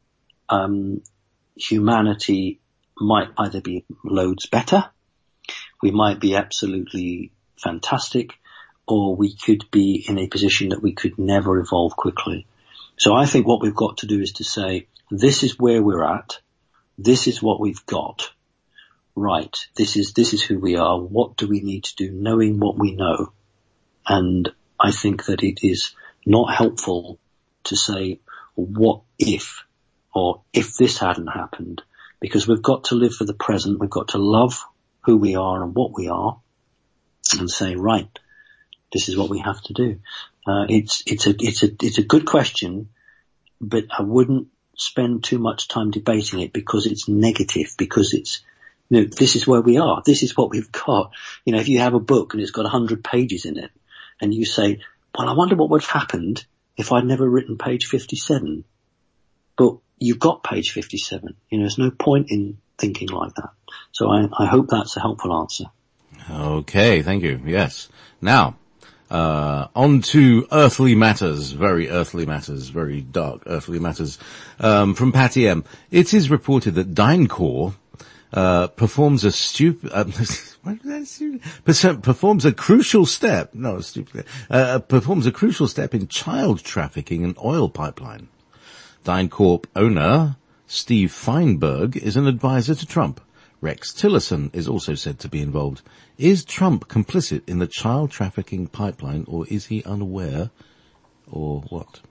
um, humanity might either be loads better, we might be absolutely fantastic, or we could be in a position that we could never evolve quickly. So I think what we've got to do is to say, this is where we're at, this is what we've got, right, this is, this is who we are, what do we need to do, knowing what we know. And I think that it is not helpful to say, what if, or if this hadn't happened, because we've got to live for the present, we've got to love who we are and what we are, and say, right, this is what we have to do. Uh, it's, it's a, it's a, it's a good question, but I wouldn't spend too much time debating it because it's negative, because it's, you know, this is where we are. This is what we've got. You know, if you have a book and it's got a hundred pages in it and you say, well, I wonder what would have happened if I'd never written page fifty-seven. But you've got page fifty-seven. You know, there's no point in thinking like that. So I, I hope that's a helpful answer. Okay, thank you. Yes. Now, uh, on to earthly matters, very earthly matters, very dark earthly matters. Um, from Patty M. It is reported that DynCorp, uh, performs a stupid, uh, performs a crucial step, no, stupid, uh, performs a crucial step in child trafficking and oil pipeline. DynCorp owner Steve Feinberg is an advisor to Trump. Rex Tillerson is also said to be involved. Is Trump complicit in the child trafficking pipeline, or is he unaware, or what?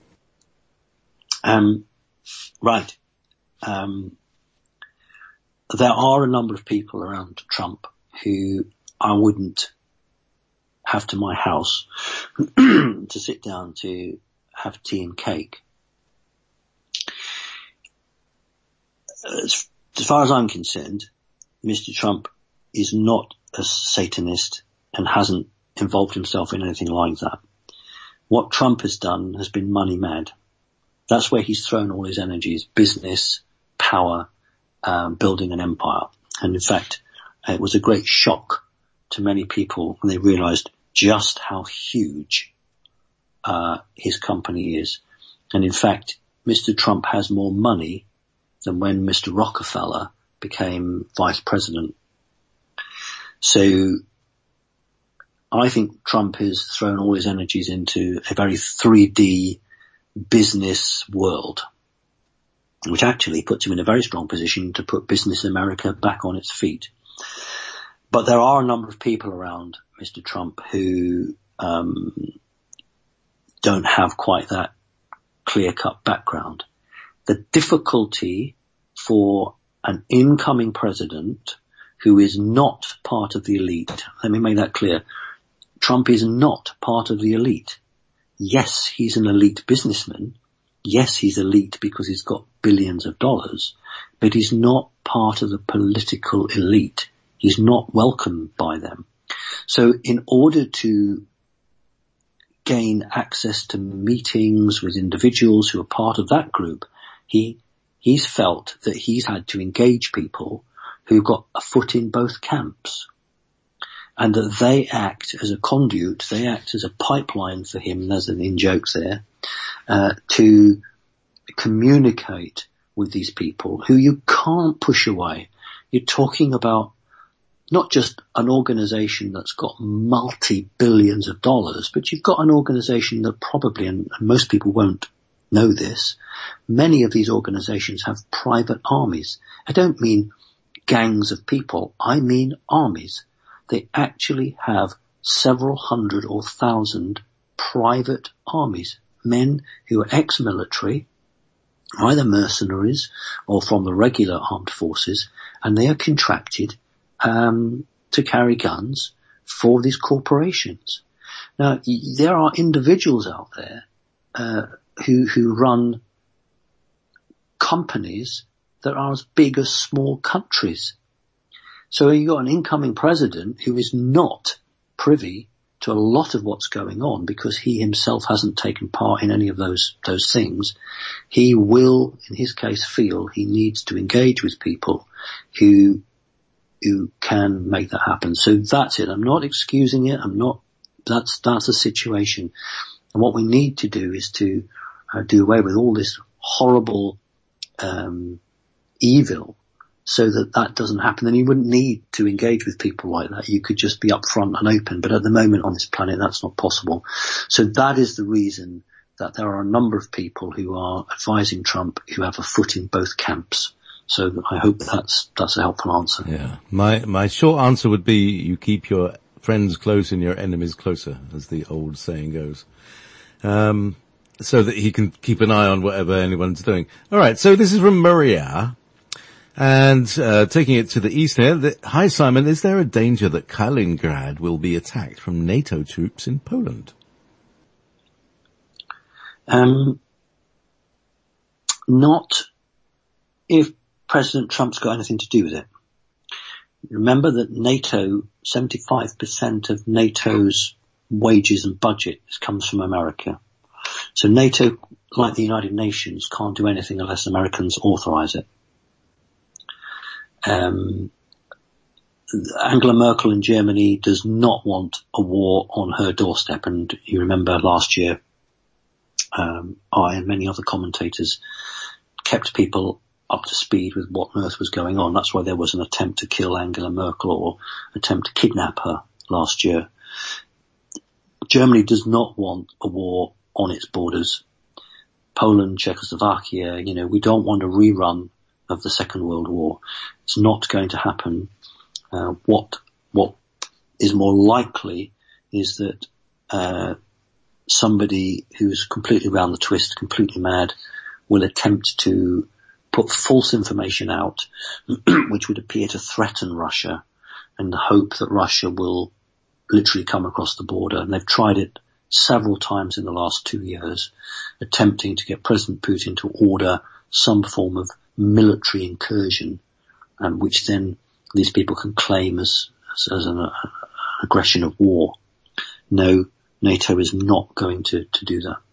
Um, right. Um, there are a number of people around Trump who I wouldn't have to my house to sit down to have tea and cake. As, as far as I'm concerned, Mister Trump is not a Satanist and hasn't involved himself in anything like that. What Trump has done has been money mad. That's where he's thrown all his energies: business, power, um, building an empire. And in fact, it was a great shock to many people when they realized just how huge uh his company is. And in fact, Mister Trump has more money than when Mister Rockefeller became vice president. So I think Trump has thrown all his energies into a very three D business world, which actually puts him in a very strong position to put business America back on its feet. But there are a number of people around Mister Trump who um don't have quite that clear-cut background. The difficulty for an incoming president who is not part of the elite, let me make that clear, Trump is not part of the elite. Yes, he's an elite businessman. Yes, he's elite because he's got billions of dollars, but he's not part of the political elite. He's not welcomed by them. So in order to gain access to meetings with individuals who are part of that group, he he's felt that he's had to engage people who've got a foot in both camps, and that they act as a conduit, they act as a pipeline for him, there's an in-jokes there, uh, to communicate with these people who you can't push away. You're talking about not just an organization that's got multi-billions of dollars, but you've got an organization that probably, and most people won't know this, many of these organizations have private armies. I don't mean gangs of people, I mean armies. They actually have several hundred or thousand private armies, men who are ex-military, either mercenaries or from the regular armed forces, and they are contracted um to carry guns for these corporations. Now, there are individuals out there uh who who run companies that are as big as small countries. So you've got an incoming president who is not privy to a lot of what's going on because he himself hasn't taken part in any of those those things. He will, in his case, feel he needs to engage with people who who can make that happen. So that's it. I'm not excusing it. I'm not, that's, that's a situation. And what we need to do is to uh, do away with all this horrible um, evil so that that doesn't happen, then you wouldn't need to engage with people like that. You could just be upfront and open. But at the moment on this planet, that's not possible. So that is the reason that there are a number of people who are advising Trump who have a foot in both camps. So I hope that's that's a helpful answer. Yeah. My my short answer would be you keep your friends close and your enemies closer, as the old saying goes. Um, so that he can keep an eye on whatever anyone's doing. All right. So this is from Maria. And uh, taking it to the east here, the, hi Simon, is there a danger that Kaliningrad will be attacked from NATO troops in Poland? Um, not if President Trump's got anything to do with it. Remember that NATO, seventy-five percent of NATO's wages and budget comes from America. So NATO, like the United Nations, can't do anything unless Americans authorize it. Um, Angela Merkel in Germany does not want a war on her doorstep. And you remember last year, um, I and many other commentators kept people up to speed with what on earth was going on. That's why there was an attempt to kill Angela Merkel or attempt to kidnap her last year. Germany does not want a war on its borders. Poland, Czechoslovakia, you know, we don't want a rerun of the Second World War. It's not going to happen. Uh, what what is more likely is that uh, somebody who's completely round the twist, completely mad, will attempt to put false information out, which would appear to threaten Russia, in the hope that Russia will literally come across the border. And they've tried it several times in the last two years, attempting to get President Putin to order some form of military incursion, and um, which then these people can claim as as, as an uh, aggression of war. No, NATO is not going to, to do that.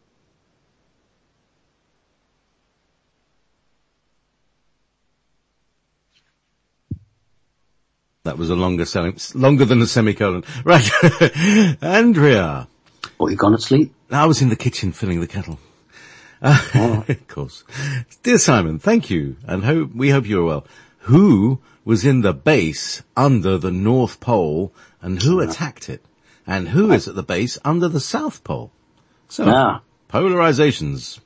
That was a longer selling, longer than a semicolon. Right. Andrea. What, you gone to sleep? I was in the kitchen filling the kettle. Uh, oh. Of course. Dear Simon, thank you, and hope, we hope you're well. Who was in the base under the North Pole, and who yeah. attacked it? And who is at the base under the South Pole? So, yeah. polarizations.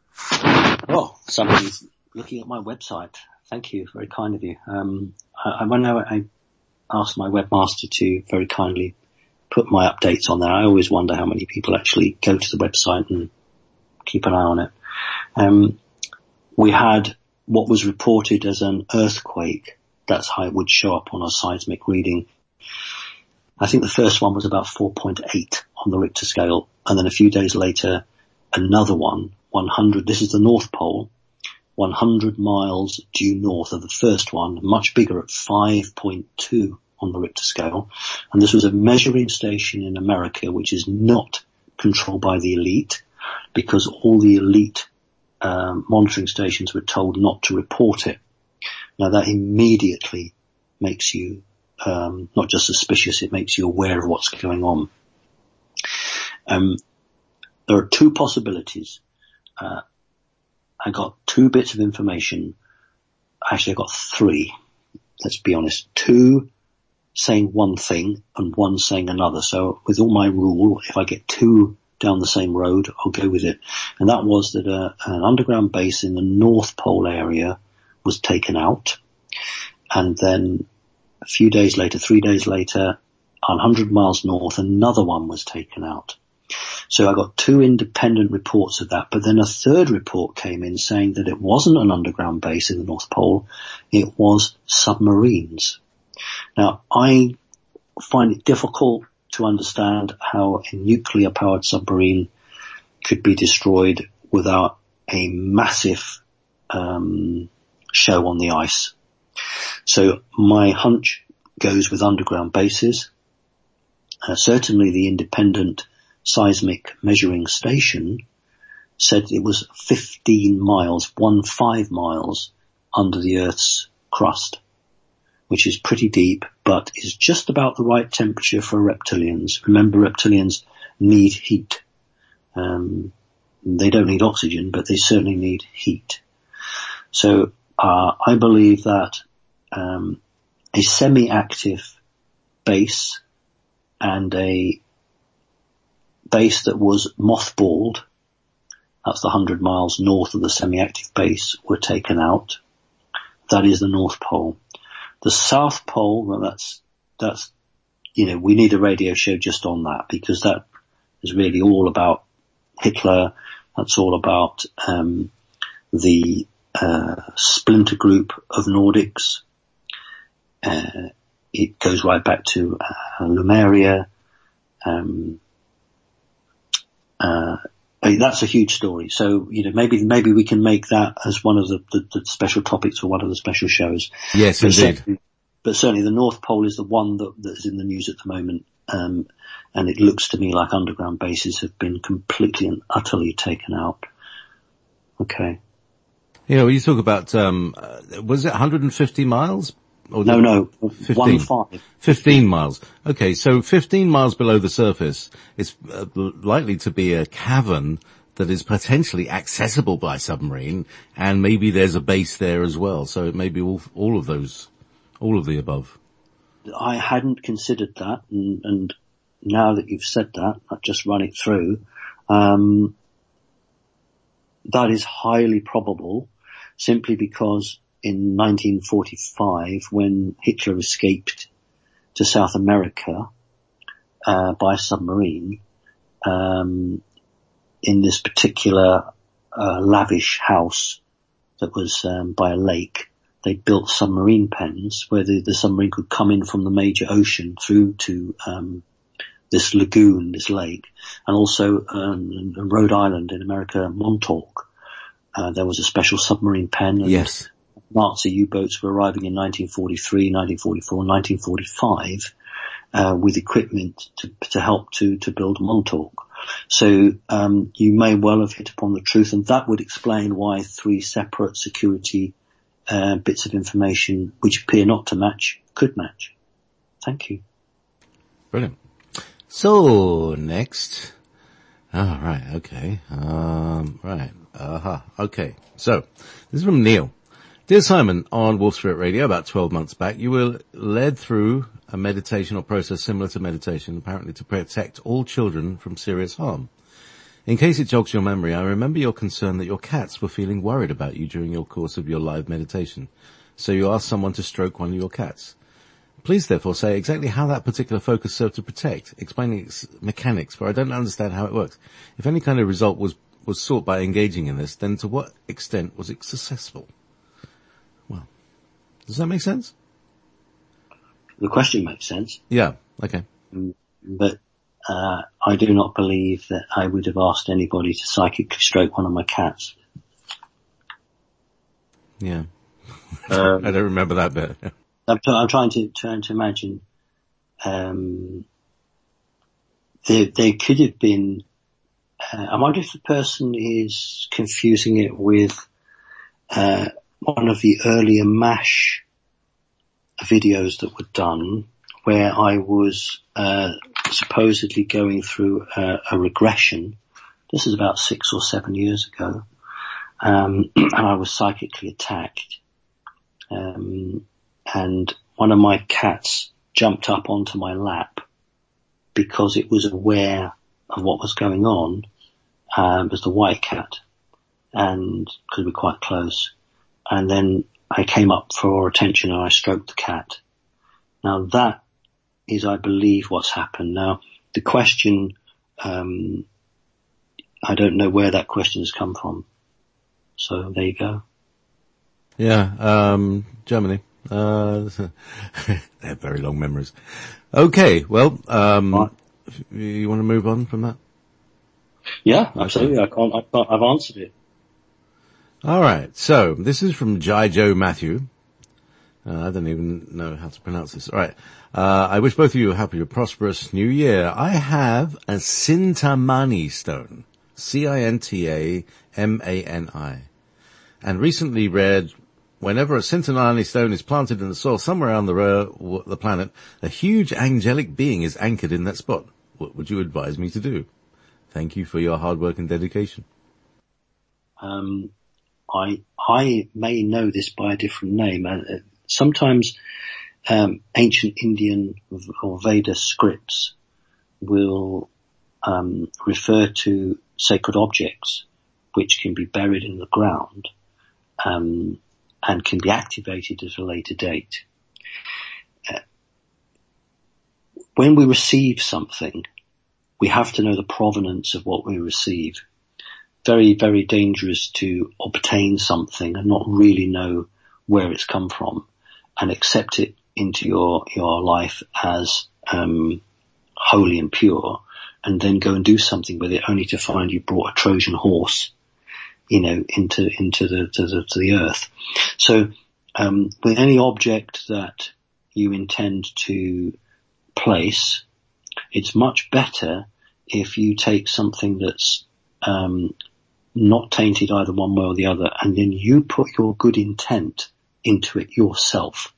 Well, somebody's looking at my website. Thank you, very kind of you. Um, I, when I, I asked my webmaster to very kindly put my updates on there, I always wonder how many people actually go to the website and keep an eye on it. Um, we had what was reported as an earthquake. That's how it would show up on our seismic reading. I think the first one was about four point eight on the Richter scale. And then a few days later, another one, one hundred, this is the North Pole, one hundred miles due north of the first one, much bigger at five point two on the Richter scale. And this was a measuring station in America, which is not controlled by the elite, because all the elite um, monitoring stations were told not to report it. Now that immediately makes you um, not just suspicious, it makes you aware of what's going on. Um, there are two possibilities. Uh, I got two bits of information. Actually, I got three. Let's be honest. Two saying one thing and one saying another. So with all my rule, if I get two down the same road, I'll go with it. And that was that uh, an underground base in the North Pole area was taken out. And then a few days later, three days later, one hundred miles north, another one was taken out. So I got two independent reports of that, but then a third report came in saying that it wasn't an underground base in the North Pole, it was submarines. Now, I find it difficult to understand how a nuclear-powered submarine could be destroyed without a massive um, show on the ice. So my hunch goes with underground bases. Uh, certainly the independent seismic measuring station said it was fifteen miles, one five miles under the Earth's crust, which is pretty deep, but is just about the right temperature for reptilians. Remember, reptilians need heat. Um, they don't need oxygen, but they certainly need heat. So uh, I believe that um, a semi-active base and a base that was mothballed, that's the one hundred miles north of the semi-active base, were taken out. That is the North Pole. The South Pole, well, that's, that's, you know, we need a radio show just on that, because that is really all about Hitler. That's all about, um, the, uh, splinter group of Nordics. Uh, it goes right back to, uh, Lemuria. Um, uh, that's a huge story. So, you know, maybe, maybe we can make that as one of the, the, the special topics for one of the special shows. Yes, but indeed. Certainly, but certainly the North Pole is the one that, that is in the news at the moment. Um, and it looks to me like underground bases have been completely and utterly taken out. Okay. Yeah, well, you talk about, um, uh, was it one hundred fifty miles? Or no, no, fifteen. one five. fifteen miles. Okay, so fifteen miles below the surface is uh, likely to be a cavern that is potentially accessible by submarine, and maybe there's a base there as well. So it may be all, all of those, all of the above. I hadn't considered that, and, and now that you've said that, I've just run it through. Um, that is highly probable, simply because in nineteen forty-five, when Hitler escaped to South America uh, by submarine, um, in this particular uh, lavish house that was um, by a lake, they built submarine pens where the, the submarine could come in from the major ocean through to um, this lagoon, this lake, and also um, in Rhode Island in America, Montauk. Uh, there was a special submarine pen. And yes. Nazi U-boats were arriving in nineteen forty-three, nineteen forty-four, nineteen forty-five, uh, with equipment to, to help to, to build Montauk. So, um, you may well have hit upon the truth, and that would explain why three separate security, uh, bits of information which appear not to match could match. Thank you. Brilliant. So, next. Oh, right, okay. Um, right. Uh-huh. Okay. So, this is from Neil. Dear Simon, on Wolf Spirit Radio about twelve months back, you were led through a meditational process similar to meditation, apparently to protect all children from serious harm. In case it jogs your memory, I remember your concern that your cats were feeling worried about you during your course of your live meditation. So you asked someone to stroke one of your cats. Please therefore say exactly how that particular focus served to protect, explaining its mechanics, for I don't understand how it works. If any kind of result was, was sought by engaging in this, then to what extent was it successful? Well, does that make sense? The question makes sense. Yeah, okay. But uh, I do not believe that I would have asked anybody to psychically stroke one of my cats. Yeah. Um, I don't remember that bit. I'm, t- I'm trying to trying to imagine. Um, there, there could have been. Uh, I wonder if the person is confusing it with uh, one of the earlier MASH videos that were done, where I was uh, supposedly going through a, a regression. This is about six or seven years ago, um, and I was psychically attacked. Um, and one of my cats jumped up onto my lap because it was aware of what was going on. Um, it was the white cat, and because we're quite close. And then I came up for attention and I stroked the cat. Now that is, I believe, what's happened. Now the question, um, I don't know where that question has come from. So there you go. Yeah, um, Germany. Uh, they have very long memories. Okay, well, um, right. You want to move on from that? Yeah, absolutely. I can't, I can't, I've answered it. All right. So this is from Jai Joe Matthew. Uh, I don't even know how to pronounce this. All right. Uh, I wish both of you a happy and prosperous new year. I have a Cintamani stone. C I N T A M A N I. And recently read, whenever a Cintamani stone is planted in the soil somewhere around the, the planet, a huge angelic being is anchored in that spot. What would you advise me to do? Thank you for your hard work and dedication. Um, I, I may know this by a different name. Uh, sometimes, um, ancient Indian or Veda scripts will, um, refer to sacred objects which can be buried in the ground, um, and can be activated at a later date. Uh, when we receive something, we have to know the provenance of what we receive. Very, very dangerous to obtain something and not really know where it's come from and accept it into your, your life as, um, holy and pure, and then go and do something with it only to find you brought a Trojan horse, you know, into, into the, to the, to the earth. So, um, with any object that you intend to place, it's much better if you take something that's, um, not tainted either one way or the other, and then you put your good intent into it yourself.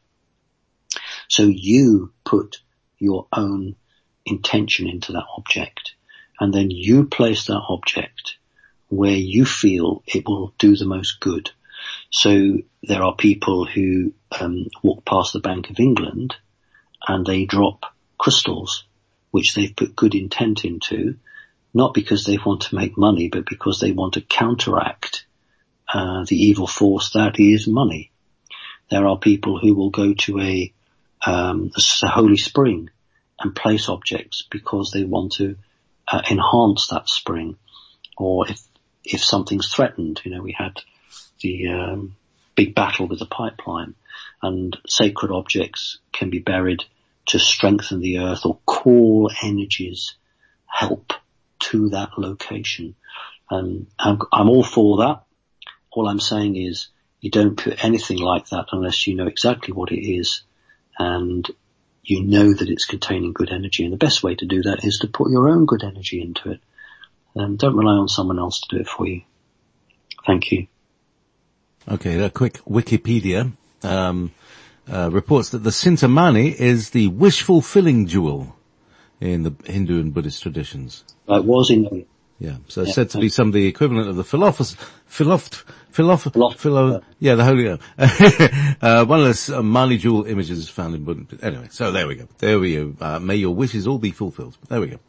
So you put your own intention into that object, and then you place that object where you feel it will do the most good. So there are people who um, walk past the Bank of England and they drop crystals which they've put good intent into, not because they want to make money, but because they want to counteract uh, the evil force that is money. There are people who will go to a, um, a holy spring and place objects because they want to uh, enhance that spring. Or if if something's threatened, you know, we had the um, big battle with the pipeline, and sacred objects can be buried to strengthen the earth or call energies help to that location. Um, I'm, I'm all for that. All I'm saying is you don't put anything like that unless you know exactly what it is and you know that it's containing good energy. And the best way to do that is to put your own good energy into it. Um, don't rely on someone else to do it for you. Thank you. Okay, a quick Wikipedia um, uh, reports that the Cintamani is the wish-fulfilling jewel in the Hindu and Buddhist traditions. It was in... Yeah, so it's yeah. said to be some of the equivalent of the philosopher's, philosoph, philosoph, Philosoph- philo, yeah, the holy, uh, one of those uh, Mali jewel images found in Buddha. Anyway, so there we go. There we go. Uh, may your wishes all be fulfilled. There we go.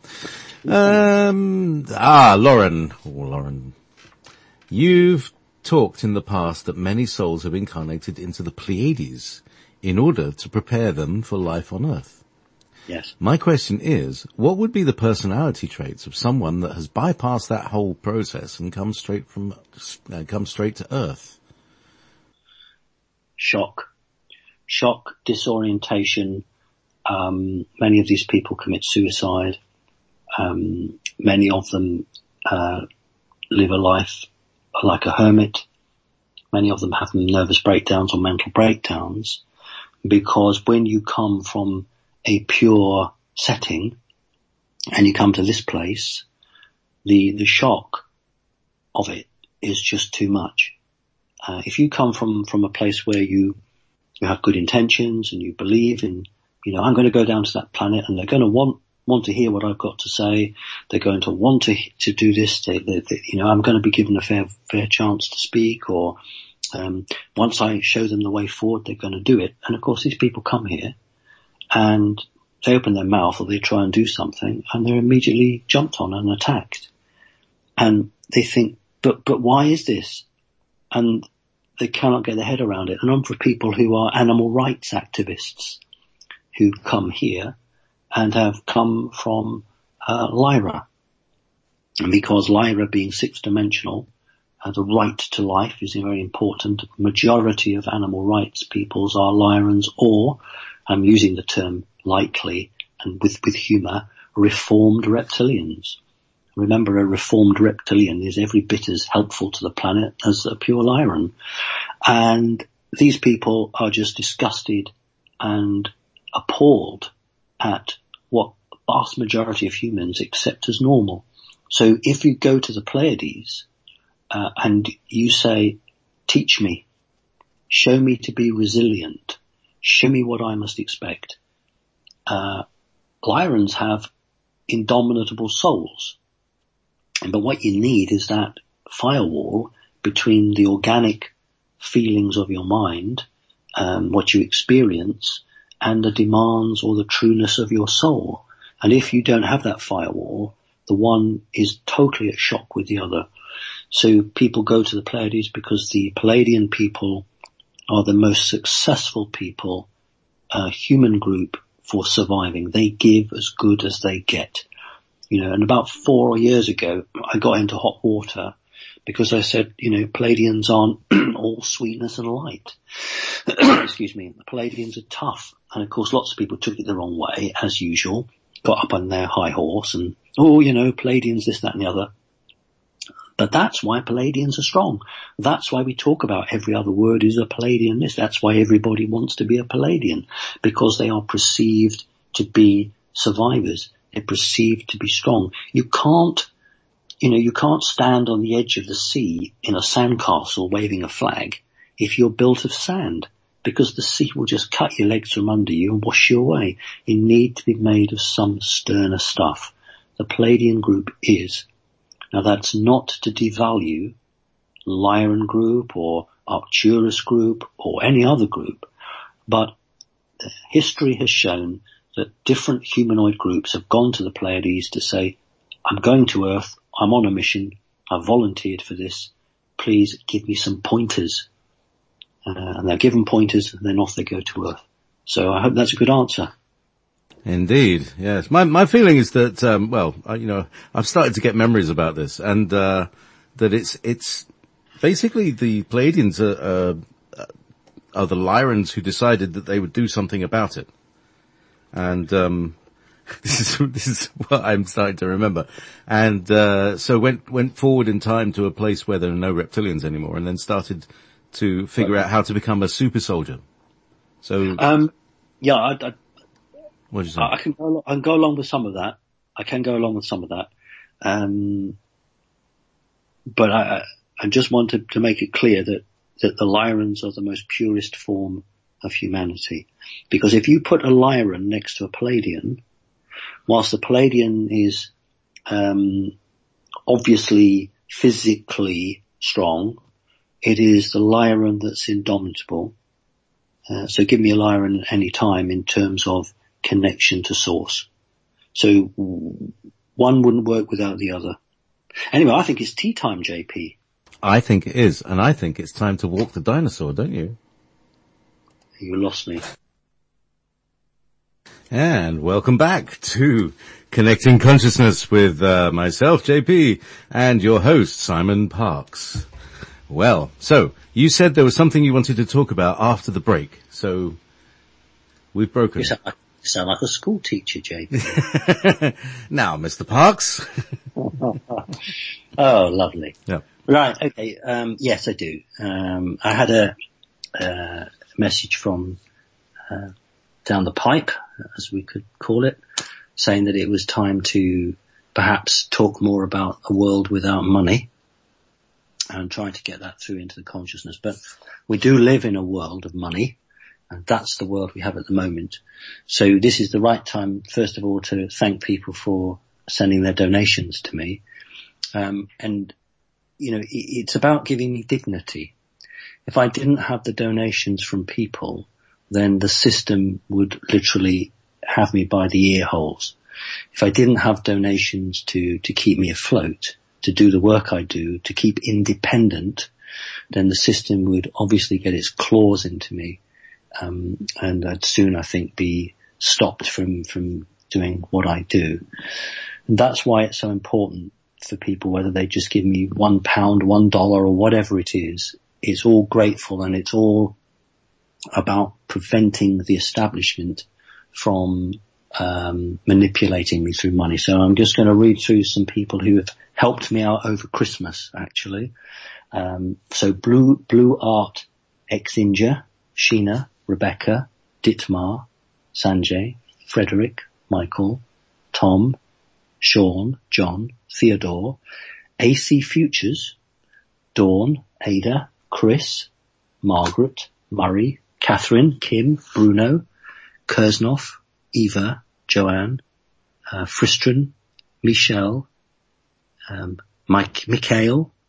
Um, ah, Lauren, oh, Lauren, you've talked in the past that many souls have incarnated into the Pleiades in order to prepare them for life on Earth. Yes. My question is, what would be the personality traits of someone that has bypassed that whole process and come straight from, uh, come straight to Earth? Shock. Shock, disorientation. Um, many of these people commit suicide. Um, many of them, uh, live a life like a hermit. Many of them have nervous breakdowns or mental breakdowns, because when you come from a pure setting and you come to this place, the, the shock of it is just too much. Uh, if you come from, from a place where you, you have good intentions and you believe in, you know, I'm going to go down to that planet and they're going to want, want to hear what I've got to say. They're going to want to, to do this. They, they, they, you know, I'm going to be given a fair, fair chance to speak, or, um, once I show them the way forward, they're going to do it. And of course, these people come here and they open their mouth or they try and do something and they're immediately jumped on and attacked. And they think, but, but why is this? And they cannot get their head around it. A number of people who are animal rights activists who come here and have come from, uh, Lyra. And because Lyra being six dimensional, uh, the right to life is very important. The majority of animal rights peoples are Lyrans, or, I'm using the term lightly and with, with humour, reformed reptilians. Remember, a reformed reptilian is every bit as helpful to the planet as a pure Lyran. And these people are just disgusted and appalled at what the vast majority of humans accept as normal. So if you go to the Pleiades, uh, and you say, teach me, show me to be resilient, show me what I must expect. Uh, Lyrans have indomitable souls. But what you need is that firewall between the organic feelings of your mind, um, what you experience, and the demands or the trueness of your soul. And if you don't have that firewall, the one is totally at shock with the other. So people go to the Pleiades because the Pleiadian people are the most successful people, uh, human group for surviving. They give as good as they get. You know, and about four years ago, I got into hot water because I said, you know, Pleiadians aren't all sweetness and light. Excuse me. The Pleiadians are tough. And of course, lots of people took it the wrong way, as usual, got up on their high horse and, oh, you know, Pleiadians, this, that and the other. But that's why Pleiadians are strong. That's why we talk about every other word is a Pleiadian this. That's why everybody wants to be a Pleiadian, because they are perceived to be survivors. They're perceived to be strong. You can't, you know, you can't stand on the edge of the sea in a sandcastle waving a flag if you're built of sand, because the sea will just cut your legs from under you and wash you away. You need to be made of some sterner stuff. The Pleiadian group is. Now that's not to devalue Lyran group or Arcturus group or any other group, but history has shown that different humanoid groups have gone to the Pleiades to say, I'm going to Earth, I'm on a mission, I volunteered for this, please give me some pointers. Uh, and they're given pointers and then off they go to Earth. So I hope that's a good answer. Indeed, yes. My my feeling is that, um, well, I, you know, I've started to get memories about this, and uh, that it's it's basically the Pleiadians are, uh, are the Lyrans who decided that they would do something about it, and um, this is this is what I'm starting to remember, and uh, so went went forward in time to a place where there are no reptilians anymore, and then started to figure out how to become a super soldier. So, um, yeah, I. I What did you say? I can go, I can go along with some of that. I can go along with some of that. Um, but I, I just wanted to make it clear that, that the Lyrans are the most purest form of humanity. Because if you put a Lyran next to a Pleiadian, whilst the Pleiadian is, um, obviously physically strong, it is the Lyran that's indomitable. Uh, so give me a Lyran at any time in terms of connection to source. So one wouldn't work without the other. Anyway, I think it's tea time, J P. I think it is, and I think it's time to walk the dinosaur, don't you? You lost me. And welcome back to Connecting Consciousness with uh, myself, J P, and your host, Simon Parks. Well, so you said there was something you wanted to talk about after the break, so we've broken. You sound like, you sound like a school teacher, J P. Now, Mister Parks. Oh, lovely. Yeah. Right, okay, um, yes, I do. Um, I had a, uh, message from uh, down the pipe, as we could call it, saying that it was time to perhaps talk more about a world without money and trying to get that through into the consciousness. But we do live in a world of money, and that's the world we have at the moment. So this is the right time, first of all, to thank people for sending their donations to me. Um, and, you know, it's about giving me dignity. If I didn't have the donations from people, then the system would literally have me by the ear holes. If I didn't have donations to, to keep me afloat, to do the work I do, to keep independent, then the system would obviously get its claws into me. Um, and I'd soon, I think, be stopped from, from doing what I do. And that's why it's so important for people, whether they just give me one pound, one dollar, or whatever it is. It's all grateful, and it's all about preventing the establishment from um manipulating me through money. So I'm just going to read through some people who have helped me out over Christmas, actually. Um so Blue Blue Art Exinja, Sheena, Rebecca, Ditmar, Sanjay, Frederick, Michael, Tom, Sean, John, Theodore, A C Futures, Dawn, Ada, Chris, Margaret, Murray, Catherine, Kim, Bruno, Kurznoff, Eva, Joanne, uh, Fristran, Michelle, um, Mike, Mikhail,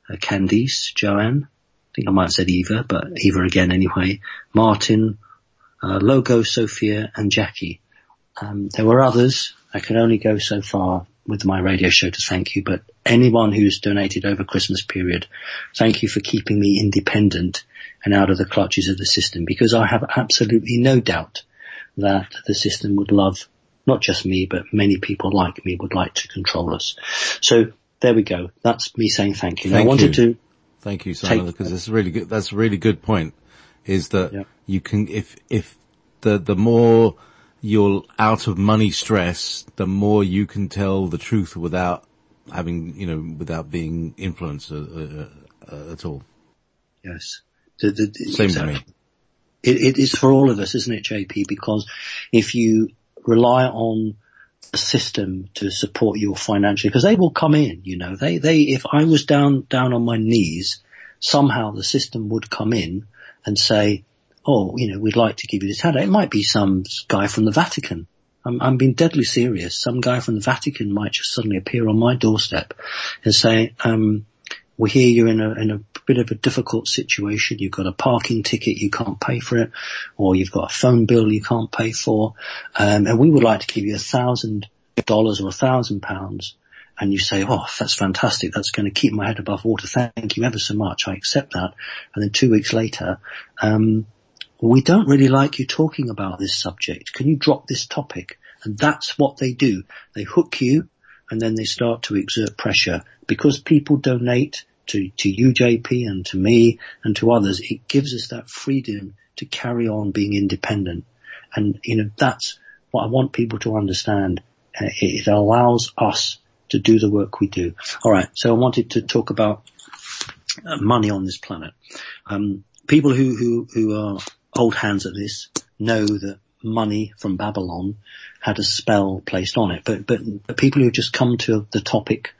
uh, Candice, Joanne, I think I might have said Eva, but Eva again anyway, Martin, uh, Logo, Sophia and Jackie. Um, there were others. I can only go so far with my radio show to thank you, but anyone who's donated over Christmas period, thank you for keeping me independent and out of the clutches of the system, because I have absolutely no doubt that the system would love not just me, but many people like me would like to control us. So there we go. That's me saying thank you. Thank I wanted you. to Thank you, Simon, because it's really good. That's a really good point, is that yeah. you can, if, if the, the more you're out of money stress, the more you can tell the truth without having, you know, without being influenced uh, uh, uh, at all. Yes. The, the, the, Same exactly. to me. It, it is for all of us, isn't it, J P? Because if you rely on a system to support you financially, because they will come in, you know, they, they, if I was down, down on my knees, somehow the system would come in and say, oh, you know, we'd like to give you this handout. It might be some guy from the Vatican. I'm, I'm being deadly serious. Some guy from the Vatican might just suddenly appear on my doorstep and say, um, we hear you're in a, in a bit of a difficult situation. You've got a parking ticket, you can't pay for it, or you've got a phone bill you can't pay for, um, and we would like to give you a thousand dollars or a thousand pounds. And you say, oh, that's fantastic. That's going to keep my head above water. Thank you ever so much. I accept that. And then two weeks later, um, we don't really like you talking about this subject. Can you drop this topic? And that's what they do. They hook you, and then they start to exert pressure. Because people donate to, to you, J P, and to me, and to others, it gives us that freedom to carry on being independent. And, you know, that's what I want people to understand. Uh, it, it allows us to do the work we do. All right, so I wanted to talk about uh, money on this planet. Um, people who, who, who are old hands at this know that money from Babylon had a spell placed on it. But, but, but people who just come to the topic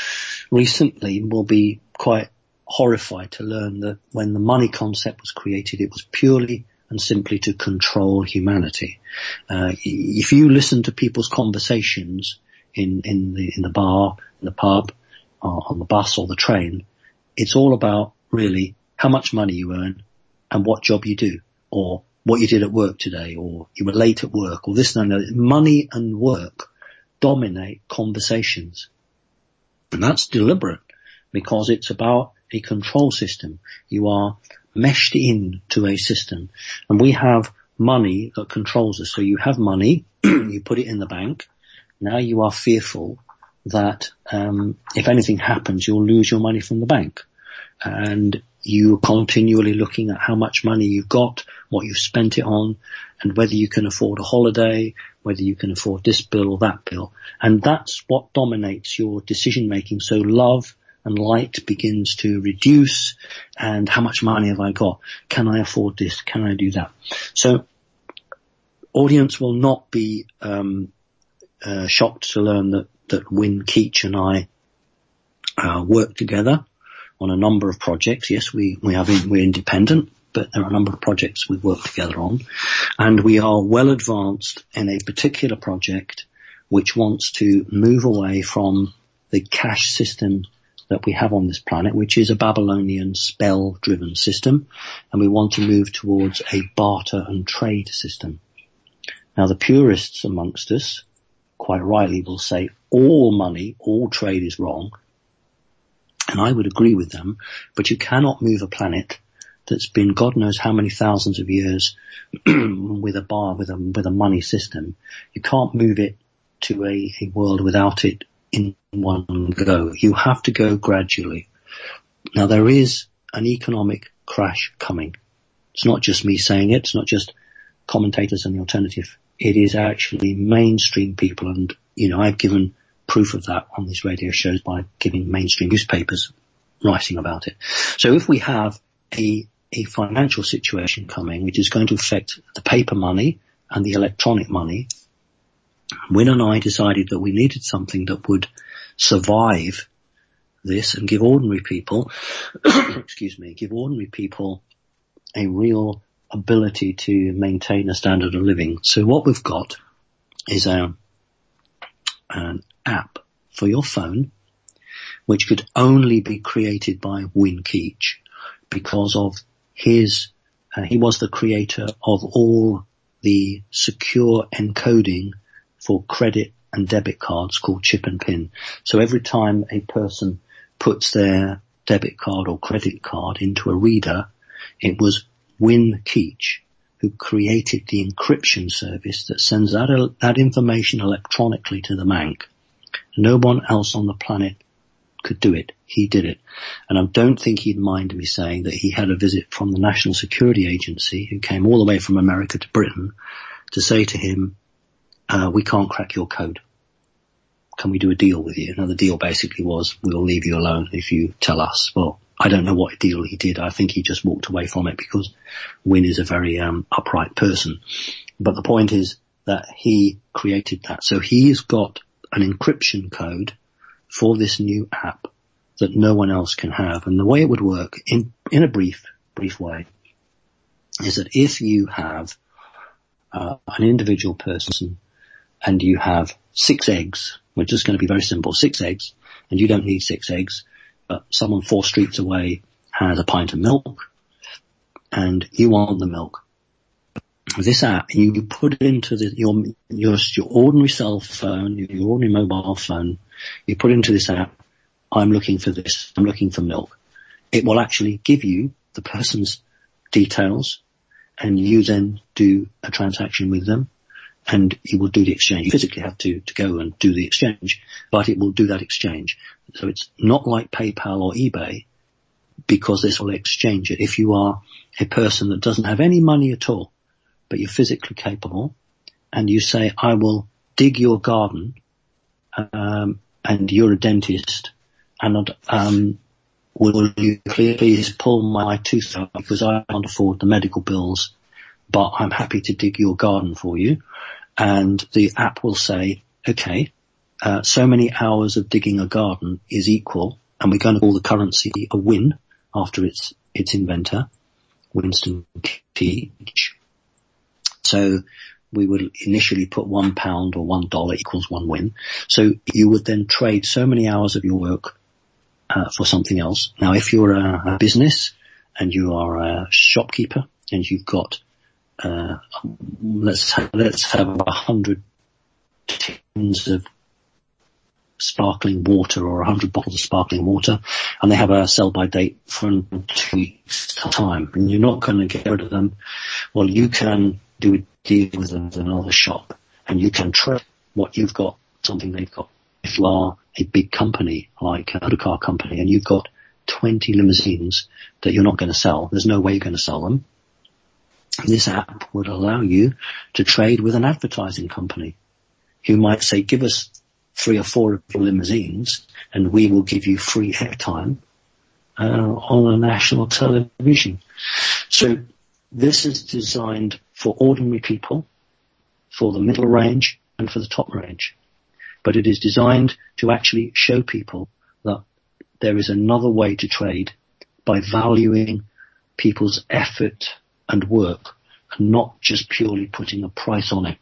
recently will be quite horrified to learn that when the money concept was created, it was purely and simply to control humanity. Uh, if you listen to people's conversations in, in the, in the bar, in the pub, or on the bus or the train, it's all about really how much money you earn and what job you do, or what you did at work today, or you were late at work, or this and that. Money and work dominate conversations. And that's deliberate, because it's about a control system. You are meshed into a system, and we have money that controls us. So you have money, you put it in the bank. Now you are fearful that um if anything happens, you'll lose your money from the bank. And you're continually looking at how much money you've got, what you've spent it on, and whether you can afford a holiday, whether you can afford this bill or that bill. And that's what dominates your decision making. So love and light begins to reduce, and how much money have I got? Can I afford this? Can I do that? So audience will not be um uh, shocked to learn that, that Win Keach and I uh, work together on a number of projects. Yes, we, we have, we're independent, but there are a number of projects we work together on. And we are well advanced in a particular project which wants to move away from the cash system that we have on this planet, which is a Babylonian spell-driven system. And we want to move towards a barter and trade system. Now, the purists amongst us, quite rightly, will say all money, all trade is wrong. And I would agree with them, but you cannot move a planet that's been God knows how many thousands of years with a bar, with a, with a money system. You can't move it to a, a world without it in one go. You have to go gradually. Now, there is an economic crash coming. It's not just me saying it. It's not just commentators and the alternative. It is actually mainstream people. And, you know, I've given proof of that on these radio shows by giving mainstream newspapers writing about it. So if we have a, a financial situation coming, which is going to affect the paper money and the electronic money, Win and I decided that we needed something that would survive this and give ordinary people, excuse me, give ordinary people a real ability to maintain a standard of living. So what we've got is a, an app for your phone, which could only be created by Win Keech because of his, uh, he was the creator of all the secure encoding for credit and debit cards called chip and pin. So every time a person puts their debit card or credit card into a reader, it was Win Keech who created the encryption service that sends that, that information electronically to the bank. No one else on the planet could do it. He did it. And I don't think he'd mind me saying that he had a visit from the National Security Agency, who came all the way from America to Britain, to say to him, uh, we can't crack your code. Can we do a deal with you? Now the deal basically was, we'll leave you alone if you tell us. Well, I don't know what deal he did. I think he just walked away from it because Win is a very um, upright person. But the point is that he created that. So he's got an encryption code for this new app that no one else can have. And the way it would work, in, in a brief, brief way, is that if you have uh, an individual person and you have six eggs, we're just going to be very simple, six eggs, and you don't need six eggs, but someone four streets away has a pint of milk, and you want the milk. This app, you, you put it into the, your, your, your ordinary cell phone, your ordinary mobile phone, you put it into this app, I'm looking for this, I'm looking for milk. It will actually give you the person's details, and you then do a transaction with them, and you will do the exchange. You physically have to, to go and do the exchange, but it will do that exchange. So it's not like PayPal or eBay, because this will exchange it. If you are a person that doesn't have any money at all, but you're physically capable, and you say, I will dig your garden, um, and you're a dentist, and um, will you please pull my tooth out because I can't afford the medical bills, but I'm happy to dig your garden for you. And the app will say, okay, uh, so many hours of digging a garden is equal, and we're going to call the currency a Win after its its inventor, Winston Keech. So we would initially put one pound or one dollar equals one Win. So you would then trade so many hours of your work uh, for something else. Now, if you're a, a business and you are a shopkeeper and you've got Uh, let's have, let's have a hundred tins of sparkling water or a hundred bottles of sparkling water, and they have a sell-by date for two weeks' time, and you're not going to get rid of them. Well, you can do a deal with them with another shop, and you can trade what you've got, something they've got. If you are a big company, like a motor car company, and you've got twenty limousines that you're not going to sell, there's no way you're going to sell them. This app would allow you to trade with an advertising company who might say, give us three or four of your limousines and we will give you free airtime uh, on a national television. So this is designed for ordinary people, for the middle range and for the top range. But it is designed to actually show people that there is another way to trade by valuing people's effort and work, and not just purely putting a price on it.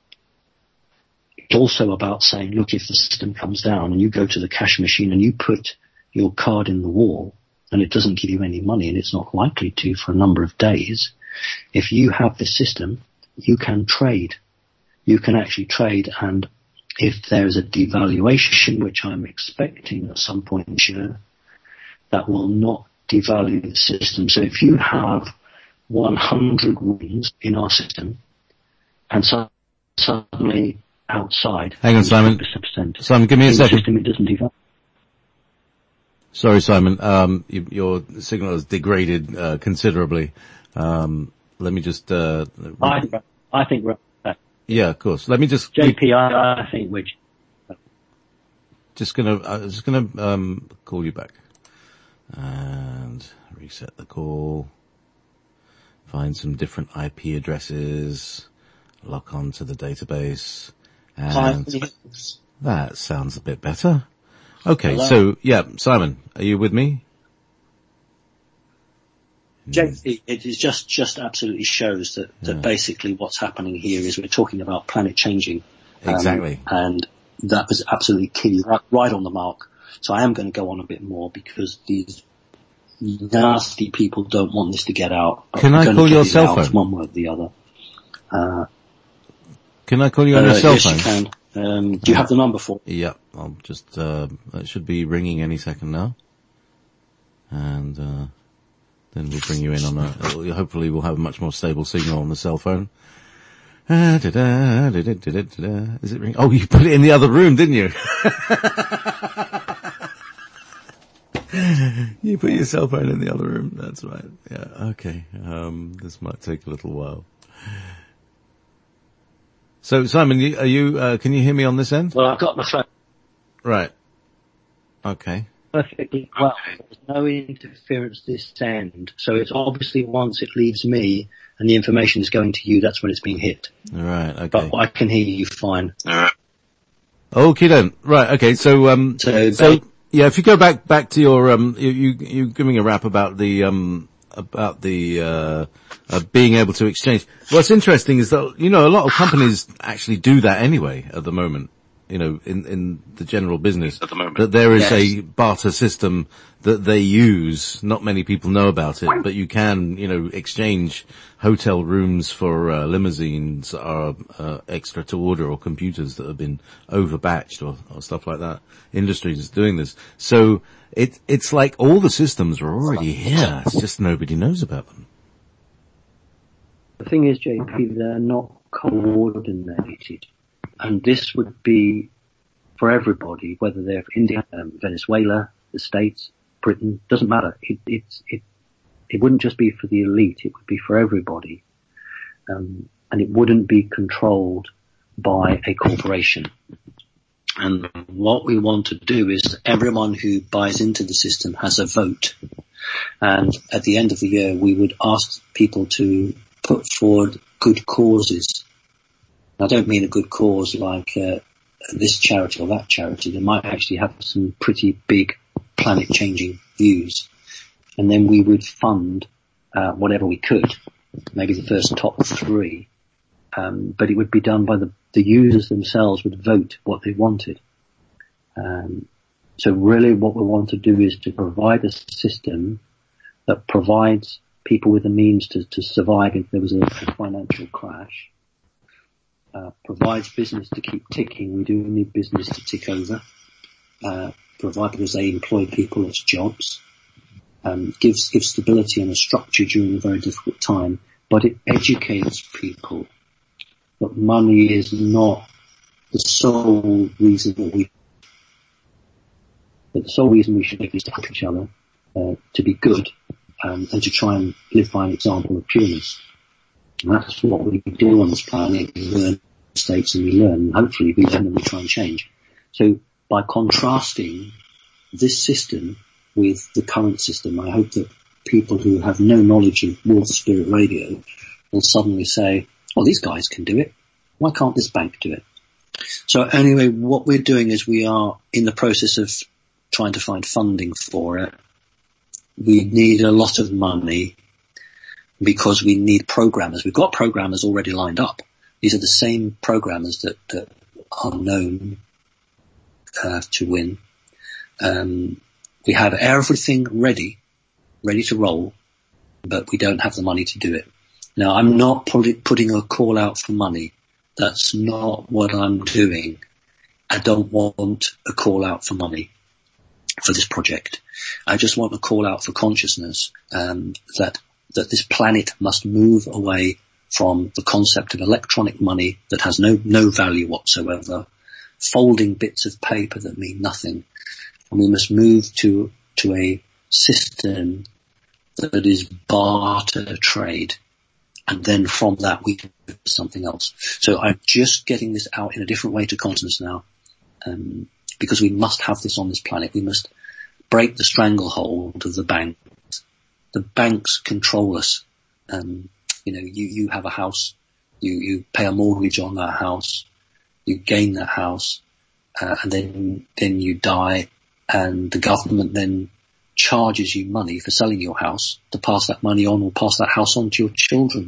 It's also about saying, look, if the system comes down and you go to the cash machine and you put your card in the wall and it doesn't give you any money, and it's not likely to for a number of days, if you have this system, you can trade. You can actually trade, and if there's a devaluation, which I'm expecting at some point this year, that will not devalue the system. So if you have one hundred wins in our system, and so suddenly outside, hang on, Simon. Simon, give me a second. System, it doesn't devalue. Sorry, Simon. Um, you, your signal has degraded uh, considerably. Um, let me just. Uh, I, I think. Uh, yeah, of course. Let me just. J P, I, I think which. Just gonna. I was just gonna um, call you back and reset the call. Find some different I P addresses, lock onto the database, and that sounds a bit better. Okay, Hello. So, yeah, Simon, are you with me? It, it is just, just absolutely shows that, that yeah. basically what's happening here is we're talking about planet changing. Exactly. Um, and that was absolutely key, right, right on the mark. So I am going to go on a bit more because these nasty people don't want this to get out. Can I call your cell phone? One way or the other. Uh, Can I call you on uh, your cell yes, phone? Yes, you can. Um, do you have the number for me? Yeah, I'll just, uh, it should be ringing any second now. And, uh, then we'll bring you in on a, hopefully we'll have a much more stable signal on the cell phone. Uh, da-da, da-da, da-da, da-da. Is it ringing? Oh, you put it in the other room, didn't you? You put your cell phone in the other room. That's right. Yeah. Okay. Um, this might take a little while. So, Simon, you, are you? Uh, can you hear me on this end? Well, I've got my phone. Right. Okay. Perfectly well. There's no interference this end, so it's obviously once it leaves me and the information is going to you, that's when it's being hit. Right. Okay. But I can hear you fine. Okay then. Right. Okay. So, um, so. so Yeah, if you go back back to your um, you you you giving a rap about the um about the uh, uh being able to exchange. What's interesting is that you know a lot of companies actually do that anyway at the moment. You know, in in the general business, at the moment. That there is yes. a barter system that they use. Not many people know about it, but you can you know exchange hotel rooms for uh, limousines or uh, extra to order or computers that have been overbatched or, or stuff like that. Industries is doing this. So it, it's like all the systems are already here. It's just nobody knows about them. The thing is, J P, they're not coordinated. And this would be for everybody, whether they're India, um, Venezuela, the States, Britain, doesn't matter. It, it's, it, It wouldn't just be for the elite, it would be for everybody. Um, and it wouldn't be controlled by a corporation. And what we want to do is everyone who buys into the system has a vote. And at the end of the year, we would ask people to put forward good causes. I don't mean a good cause like uh, this charity or that charity. They might actually have some pretty big planet-changing views. And then we would fund uh, whatever we could, maybe the first top three. Um, but it would be done by the, the users themselves would vote what they wanted. Um, so really what we want to do is to provide a system that provides people with the means to, to survive if there was a, a financial crash, uh, provides business to keep ticking. We do need business to tick over, uh, provide because they employ people as jobs. Um, gives, gives stability and a structure during a very difficult time, but it educates people that money is not the sole reason that we, that the sole reason we should live is to help each other, uh, to be good, um, and to try and live by an example of pureness. And that's what we do on this planet. We learn mistakes and we learn, and hopefully we learn and we try and change. So by contrasting this system with the current system, I hope that people who have no knowledge of Wolf Spirit Radio will suddenly say, well, these guys can do it. Why can't this bank do it? So anyway, what we're doing is we are in the process of trying to find funding for it. We need a lot of money because we need programmers. We've got programmers already lined up. These are the same programmers that, that are known uh, to win. Um, we have everything ready, ready to roll, but we don't have the money to do it. Now, I'm not put, putting a call out for money. That's not what I'm doing. I don't want a call out for money for this project. I just want a call out for consciousness, um, that, that this planet must move away from the concept of electronic money that has no, no value whatsoever, folding bits of paper that mean nothing. And we must move to, to a system that is barter trade. And then from that we can do something else. So I'm just getting this out in a different way to consciousness now. Um, because we must have this on this planet. We must break the stranglehold of the banks. The banks control us. Um, you know, you, you have a house, you, you pay a mortgage on that house, you gain that house, uh, and then, then you die, and the government then charges you money for selling your house to pass that money on or pass that house on to your children.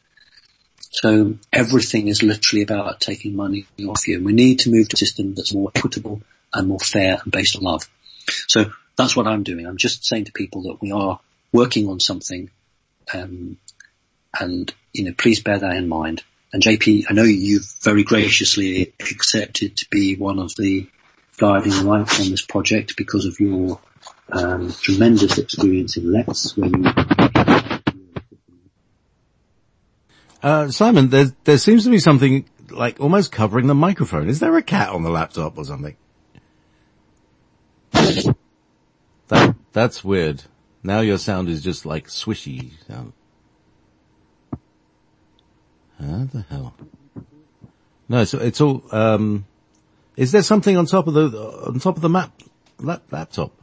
So everything is literally about taking money off you. And we need to move to a system that's more equitable and more fair and based on love. So that's what I'm doing. I'm just saying to people that we are working on something, um, and, you know, please bear that in mind. And J P, I know you've very graciously accepted to be one of the guiding lights on this project because of your um, tremendous experience in Lex, where you... Uh, Simon, there, there seems to be something like almost covering the microphone. Is there a cat on the laptop or something? That, that's weird. Now your sound is just like swishy sound. How the hell? No, so it's all, um, is there something on top of the, on top of the map, lap, laptop?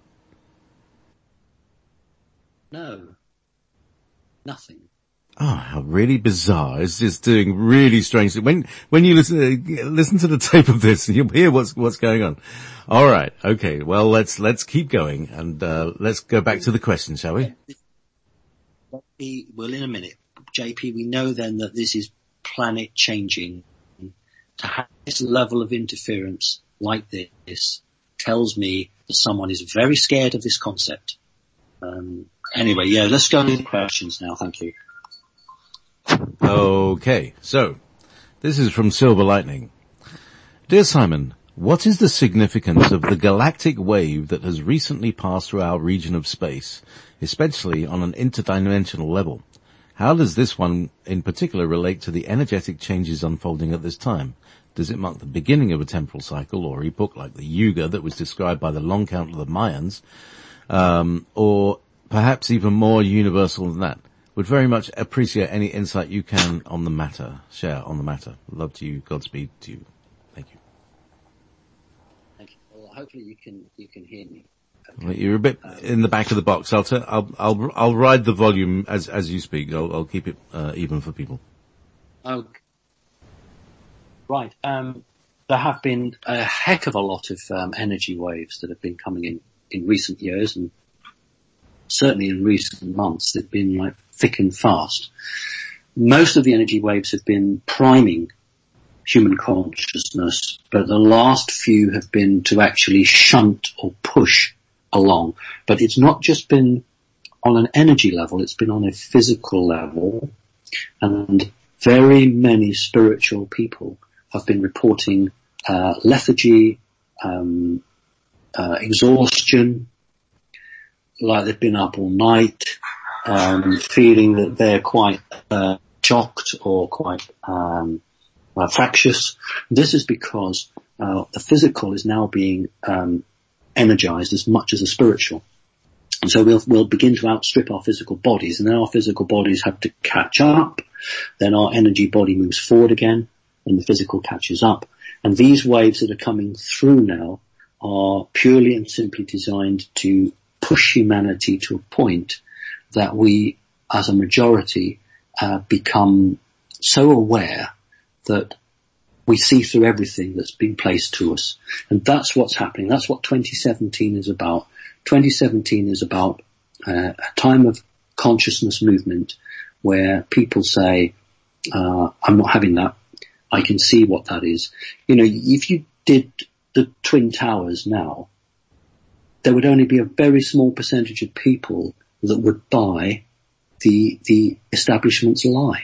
No. Nothing. Oh, how really bizarre. It's just doing really strange things. When, when you listen, uh, listen to the tape of this, you'll hear what's, what's going on. All right. Okay. Well, let's, let's keep going and, uh, let's go back to the question, shall we? Well, in a minute, J P, we know then that this is planet changing. To have this level of interference like this tells me that someone is very scared of this concept. Um, anyway, yeah, let's go to the questions now. Thank you. Okay, so this is from Silver Lightning. Dear Simon, what is the significance of the galactic wave that has recently passed through our region of space, especially on an interdimensional level? How does this one in particular relate to the energetic changes unfolding at this time? Does it mark the beginning of a temporal cycle or epoch like the Yuga that was described by the long count of the Mayans, um, or perhaps even more universal than that? Would very much appreciate any insight you can on the matter, share on the matter. Love to you, Godspeed to you. Thank you. Thank you. Well, hopefully you can, you can hear me. Okay. Well, you're a bit um, in the back of the box. I'll, t- I'll, I'll, I'll ride the volume as, as you speak. I'll, I'll keep it, uh, even for people. Okay. Right. Um, there have been a heck of a lot of, um, energy waves that have been coming in, in recent years, and certainly in recent months they've been like thick and fast. Most of the energy waves have been priming human consciousness, but the last few have been to actually shunt or push along. But it's not just been on an energy level, it's been on a physical level, and very many spiritual people have been reporting uh, lethargy, um, uh, exhaustion, like they've been up all night, um, feeling that they're quite uh, shocked or quite um, uh, fractious. This is because uh, the physical is now being um, energized as much as the spiritual. And so we'll, we'll begin to outstrip our physical bodies, and then our physical bodies have to catch up. Then our energy body moves forward again, and the physical catches up. And these waves that are coming through now are purely and simply designed to push humanity to a point that we, as a majority, uh, become so aware that we see through everything that's been placed to us. And that's what's happening. That's what twenty seventeen is about. twenty seventeen is about uh, a time of consciousness movement where people say, uh, I'm not having that. I can see what that is. You know, if you did the Twin Towers now, there would only be a very small percentage of people that would buy the, the establishment's lie.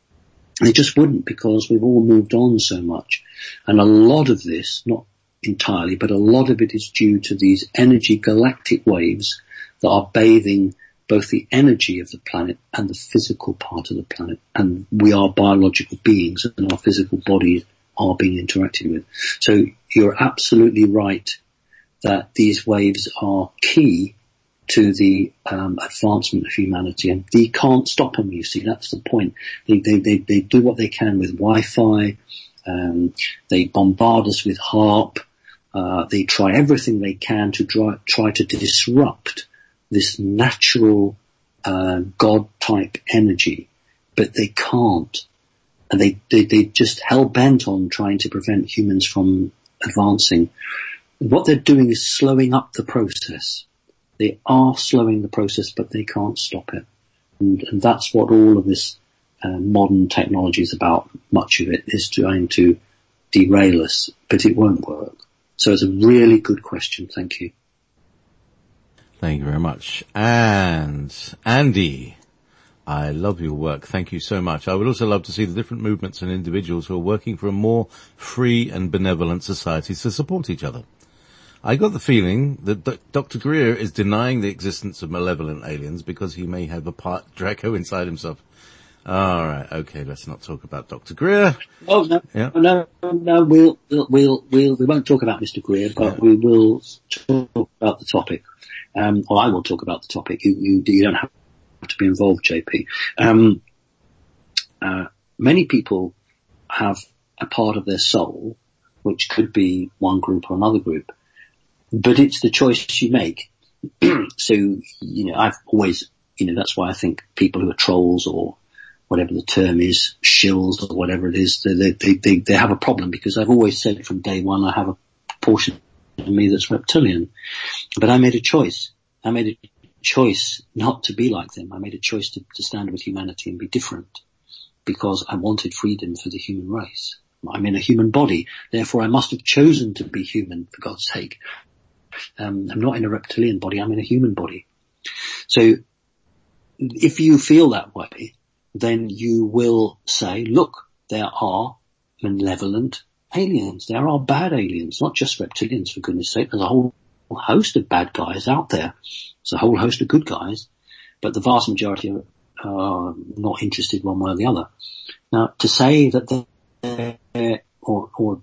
They just wouldn't, because we've all moved on so much. And a lot of this, not entirely, but a lot of it is due to these energy galactic waves that are bathing both the energy of the planet and the physical part of the planet. And we are biological beings, and our physical bodies are being interacted with. So you're absolutely right that these waves are key to the um, advancement of humanity, and they can't stop them, you see. That's the point. They, they, they, they do what they can with Wi-Fi. Um, they bombard us with HAARP. Uh, they try everything they can to try, try to disrupt this natural uh, God-type energy, but they can't. And they, they, they just hell-bent on trying to prevent humans from advancing. What they're doing is slowing up the process. They are slowing the process, but they can't stop it. And, and that's what all of this uh, modern technology is about. Much of it is trying to derail us, but it won't work. So it's a really good question. Thank you. Thank you very much. And Andy, I love your work. Thank you so much. I would also love to see the different movements and individuals who are working for a more free and benevolent society to support each other. I got the feeling that Doctor Greer is denying the existence of malevolent aliens because he may have a part Draco inside himself. All right, okay, let's not talk about Doctor Greer. Oh no, yeah. no, no, we'll, we'll, we'll, we won't talk about Mister Greer, but yeah. we will talk about the topic. Um, or I will talk about the topic. You, you, you don't have to be involved, J P. Um, uh, many people have a part of their soul, which could be one group or another group, but it's the choice you make. So, you know, I've always, you know, that's why I think people who are trolls or whatever the term is, shills or whatever it is, they, they, they, they have a problem, because I've always said from day one I have a portion of me that's reptilian. But I made a choice. I made a choice not to be like them. I made a choice to, to stand with humanity and be different, because I wanted freedom for the human race. I'm in a human body, therefore I must have chosen to be human, for God's sake. Um, I'm not in a reptilian body, I'm in a human body. So if you feel that way, then you will say, look, there are malevolent aliens. There are bad aliens, not just reptilians, for goodness sake. There's a whole host of bad guys out there. There's a whole host of good guys, but the vast majority are uh, not interested one way or the other. Now, to say that they're, or, or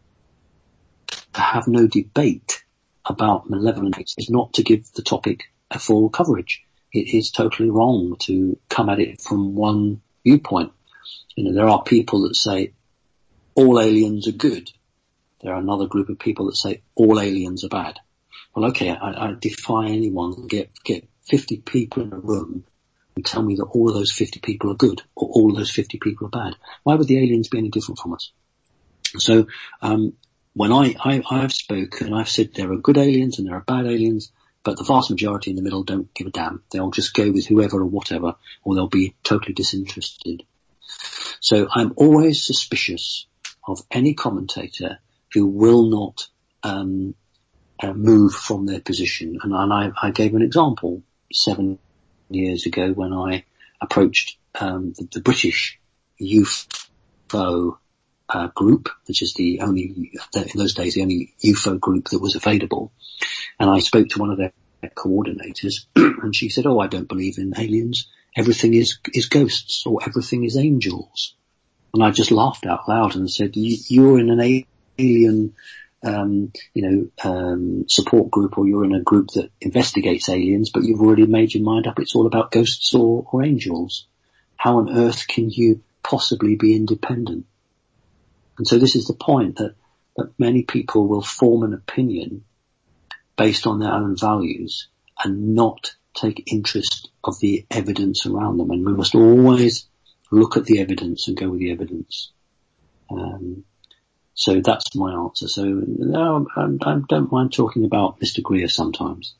to have no debate about malevolent aliens is not to give the topic a full coverage. It is totally wrong to come at it from one viewpoint. You know, there are people that say all aliens are good. There are another group of people that say all aliens are bad. Well, okay, I, I defy anyone to get, get fifty people in a room and tell me that all of those fifty people are good or all of those fifty people are bad. Why would the aliens be any different from us? So, um, when I, I, I've spoken, I've said there are good aliens and there are bad aliens, but the vast majority in the middle don't give a damn. They'll just go with whoever or whatever, or they'll be totally disinterested. So I'm always suspicious of any commentator who will not um, uh, move from their position. And, and I, I gave an example seven years ago when I approached um, the, the British U F O uh, group, which is the only, in those days, the only U F O group that was available. And I spoke to one of their coordinators, and she said, oh, I don't believe in aliens. Everything is, is ghosts, or everything is angels. And I just laughed out loud and said, you're in an alien, um, you know, um, support group, or you're in a group that investigates aliens, but you've already made your mind up. It's all about ghosts or, or angels. How on earth can you possibly be independent? And so this is the point, that, that many people will form an opinion based on their own values and not take interest of the evidence around them. And we must always look at the evidence and go with the evidence. Um, so that's my answer. So no, I, I don't mind talking about Mister Greer sometimes.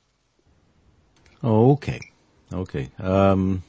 Oh, okay. Okay. Um,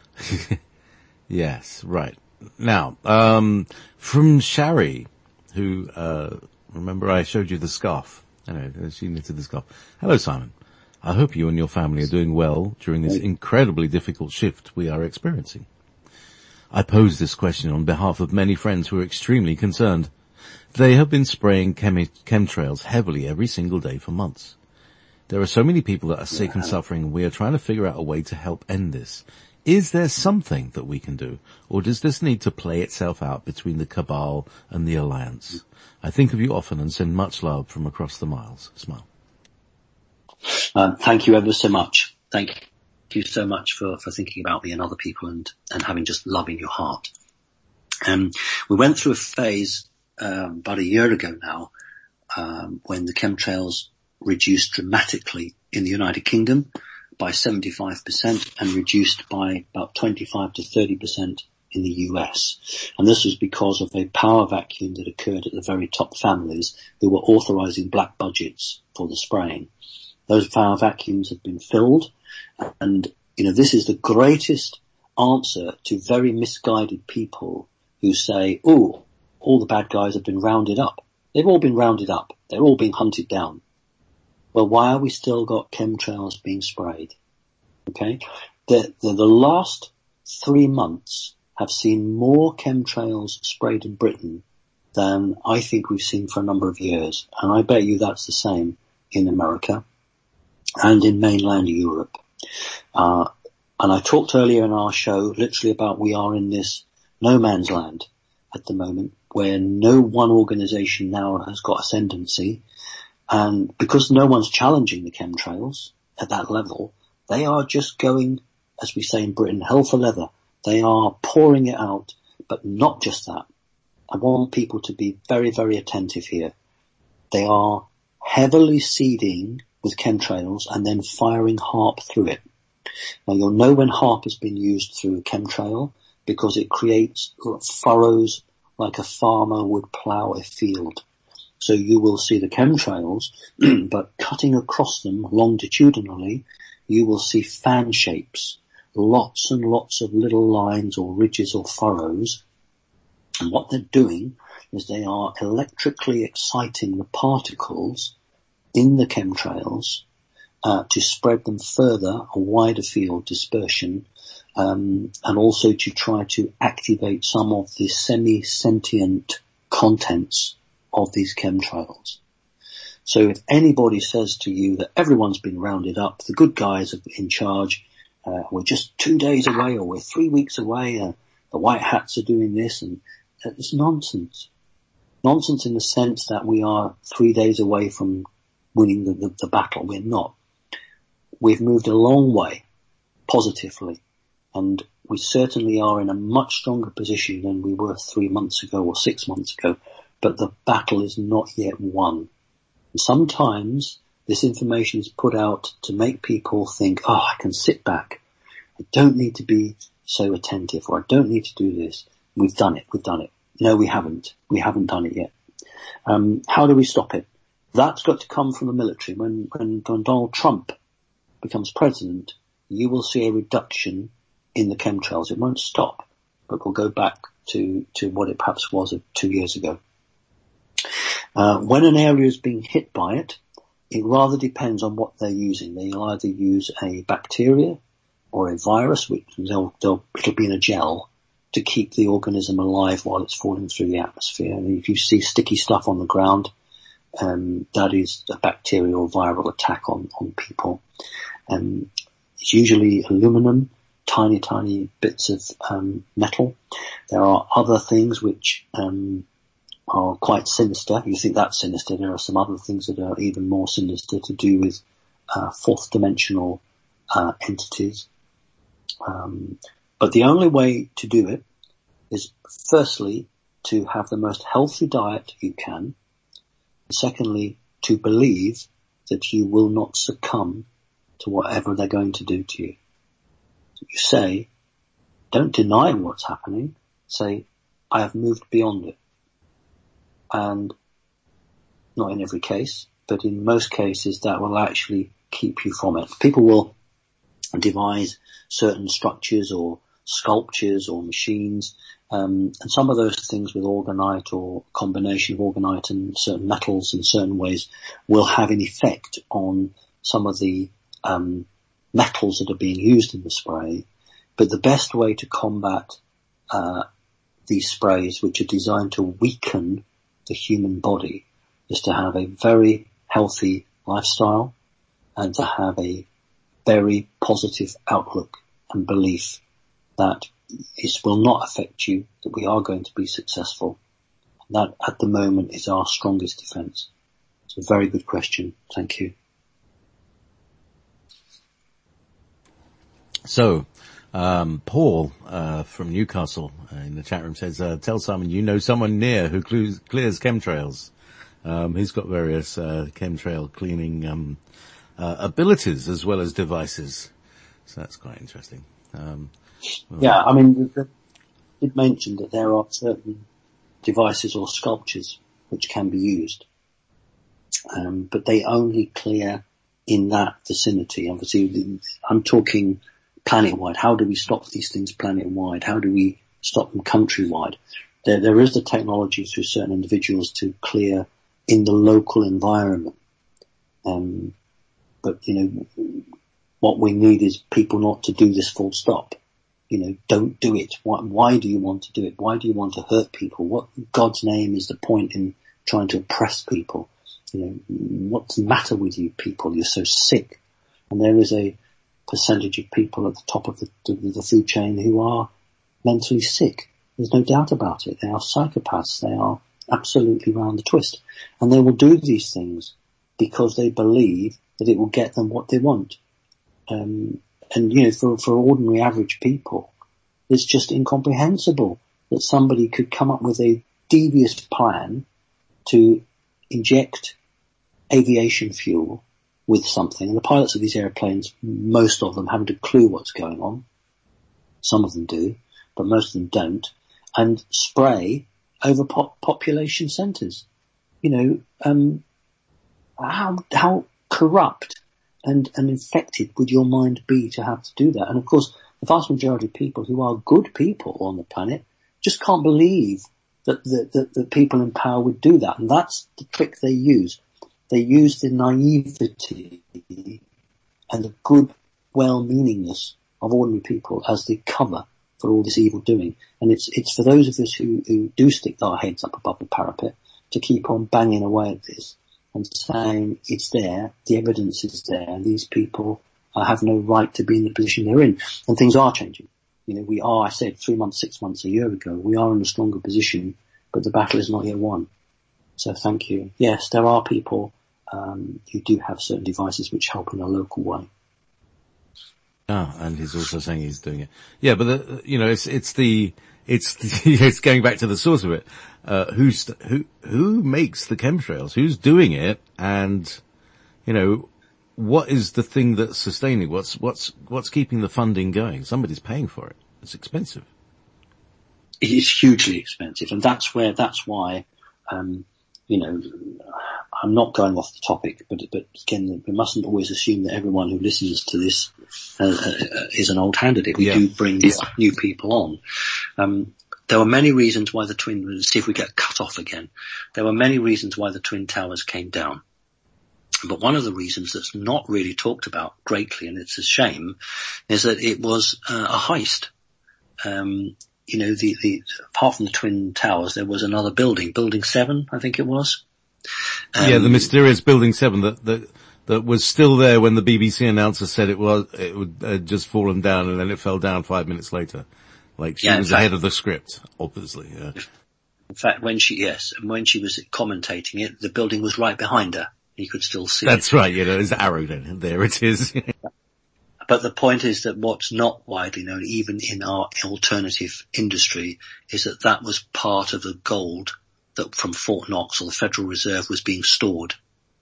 yes, right. Now, um, from Shari, who, uh, remember I showed you the scarf. Anyway, she knitted the scarf. Hello, Simon. I hope you and your family are doing well during this incredibly difficult shift we are experiencing. I pose this question on behalf of many friends who are extremely concerned. They have been spraying chemi- chemtrails heavily every single day for months. There are so many people that are sick and suffering, and we are trying to figure out a way to help end this. Is there something that we can do, or does this need to play itself out between the cabal and the alliance? I think of you often and send much love from across the miles. Smile. Uh, thank you ever so much. Thank you so much for, for thinking about me and other people, and, and having just love in your heart. Um, we went through a phase um, about a year ago now um, when the chemtrails reduced dramatically in the United Kingdom by seventy-five percent and reduced by about twenty-five to thirty percent in the U S. And this was because of a power vacuum that occurred at the very top families who were authorizing black budgets for the spraying. Those power vacuums have been filled, and, you know, this is the greatest answer to very misguided people who say, oh, all the bad guys have been rounded up. They've all been rounded up. They're all being hunted down. Well, why are we still got chemtrails being sprayed? Okay. The, the, the last three months have seen more chemtrails sprayed in Britain than I think we've seen for a number of years. And I bet you that's the same in America and in mainland Europe. Uh, and I talked earlier in our show literally about we are in this no man's land at the moment where no one organization now has got ascendancy. And because no one's challenging the chemtrails at that level, they are just going, as we say in Britain, hell for leather. They are pouring it out, but not just that. I want people to be very, very attentive here. They are heavily seeding with chemtrails and then firing HAARP through it. Now you'll know when HAARP has been used through a chemtrail because it creates furrows like a farmer would plough a field. So you will see the chemtrails, but cutting across them longitudinally, you will see fan shapes, lots and lots of little lines or ridges or furrows. And what they're doing is they are electrically exciting the particles in the chemtrails uh, to spread them further, a wider field dispersion, um, and also to try to activate some of the semi-sentient contents of these chemtrails. So if anybody says to you that everyone's been rounded up, the good guys are in charge, uh, we're just two days away or we're three weeks away, uh, the white hats are doing this, and uh, it's nonsense. Nonsense in the sense that we are three days away from winning the, the, the battle. We're not. We've moved a long way, positively, and we certainly are in a much stronger position than we were three months ago or six months ago, but the battle is not yet won. And sometimes this information is put out to make people think, oh, I can sit back. I don't need to be so attentive, or I don't need to do this. We've done it. We've done it. No, we haven't. We haven't done it yet. Um, how do we stop it? That's got to come from the military. When, when, when Donald Trump becomes president, you will see a reduction in the chemtrails. It won't stop, but we'll go back to, to what it perhaps was two years ago. Uh, when an area is being hit by it, it rather depends on what they're using. They'll either use a bacteria or a virus, which they'll, they'll, it'll be in a gel to keep the organism alive while it's falling through the atmosphere. And if you see sticky stuff on the ground, um, that is a bacterial or viral attack on, on people. Um, it's usually aluminum, tiny, tiny bits of um, metal. There are other things which um, are quite sinister. You think that's sinister. There are some other things that are even more sinister to do with uh, fourth dimensional uh, entities. Um, but the only way to do it is firstly to have the most healthy diet you can. Secondly, to believe that you will not succumb to whatever they're going to do to you. So you say, don't deny what's happening. Say, I have moved beyond it. And not in every case, but in most cases that will actually keep you from it. People will devise certain structures or sculptures or machines, um, and some of those things with orgonite or combination of orgonite and certain metals in certain ways will have an effect on some of the um, metals that are being used in the spray. But the best way to combat uh, these sprays, which are designed to weaken the human body, is to have a very healthy lifestyle and to have a very positive outlook and belief that this will not affect you, that we are going to be successful. And that at the moment is our strongest defense. It's a very good question. Thank you. So, um, Paul, uh, from Newcastle uh, in the chat room says, uh, tell Simon you know someone near who clears, clears chemtrails. Um, he's got various, uh, chemtrail cleaning, um, uh, abilities as well as devices. So that's quite interesting. Um, well, yeah, I mean, it mentioned that there are certain devices or sculptures which can be used. Um, but they only clear in that vicinity. Obviously, I'm talking planet-wide. How do we stop these things planet-wide? How do we stop them country-wide? There, there is the technology through certain individuals to clear in the local environment. Um, but, you know, what we need is people not to do this full stop. You know, don't do it. Why, why do you want to do it? Why do you want to hurt people? What God's name is the point in trying to oppress people? You know, what's the matter with you people? You're so sick. And there is a percentage of people at the top of the, the, the food chain who are mentally sick. There's no doubt about it. They are psychopaths. They are absolutely round the twist. And they will do these things because they believe that it will get them what they want. Um, and, you know, for, for ordinary average people, it's just incomprehensible that somebody could come up with a devious plan to inject aviation fuel with something. And the pilots of these airplanes, most of them haven't a clue what's going on. Some of them do, but most of them don't. And spray over pop- population centres. You know, um, how, how corrupt and, and infected would your mind be to have to do that? And of course, the vast majority of people who are good people on the planet just can't believe that, that, that, that people in power would do that. And that's the trick they use. They use the naivety and the good well-meaningness of ordinary people as the cover for all this evil doing. And it's, it's for those of us who, who do stick our heads up above the parapet to keep on banging away at this and saying it's there, the evidence is there, and these people uh, have no right to be in the position they're in. And things are changing. You know, we are, I said, three months, six months, a year ago, we are in a stronger position, but the battle is not yet won. So thank you. Yes, there are people um, who do have certain devices which help in a local way. Ah, and he's also saying he's doing it. Yeah, but the, you know, it's, it's the, it's, the, it's going back to the source of it. Uh, who's, who, who makes the chemtrails? Who's doing it? And, you know, what is the thing that's sustaining? What's, what's, what's keeping the funding going? Somebody's paying for it. It's expensive. It is hugely expensive. And that's where, that's why, um, you know, I'm not going off the topic, but, but again, we mustn't always assume that everyone who listens to this uh, uh, is an old hand at it. We yeah. do bring yeah. new people on. Um, there were many reasons why the twin, let's see if we get cut off again. There were many reasons why the Twin Towers came down. But one of the reasons that's not really talked about greatly, and it's a shame, is that it was uh, a heist. Um, you know, the, the, apart from the Twin Towers, there was another building, Building seven, I think it was. Um, yeah, the mysterious Building seven that, that, that was still there when the B B C announcer said it was, it would uh, just fallen down, and then it fell down five minutes later. Like she yeah, was fact, ahead of the script, obviously, yeah. In fact, when she, yes, and when she was commentating it, the building was right behind her. You could still see That's it. right, you know, there's the arrow then, there it is. But the point is that what's not widely known, even in our alternative industry, is that that was part of the gold that from Fort Knox or the Federal Reserve was being stored.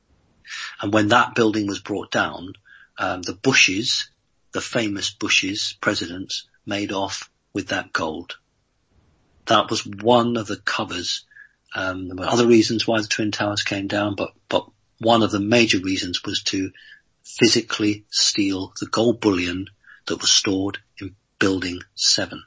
And when that building was brought down, um, the Bushes, the famous Bushes presidents, made off with that gold. That was one of the covers. Um, there were other reasons why the Twin Towers came down, but, but one of the major reasons was to physically steal the gold bullion that was stored in Building seven.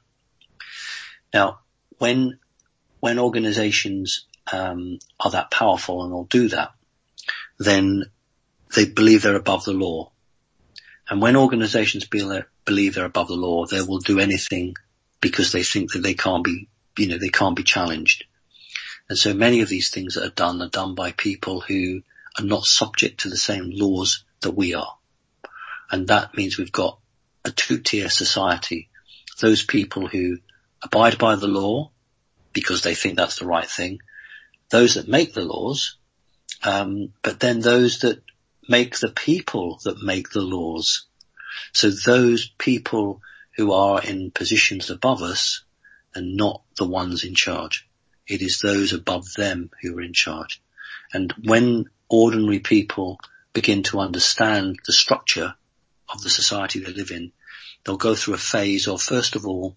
Now, when, when organizations, um, are that powerful and they'll do that, then they believe they're above the law. And when organizations believe they're above the law, they will do anything because they think that they can't be, you know, they can't be challenged. And so many of these things that are done are done by people who are not subject to the same laws that we are. And that means we've got a two-tier society. Those people who abide by the law because they think that's the right thing. Those that make the laws, um, but then those that make the people that make the laws. So those people who are in positions above us and not the ones in charge. It is those above them who are in charge. And when ordinary people begin to understand the structure of the society they live in, they'll go through a phase of, first of all,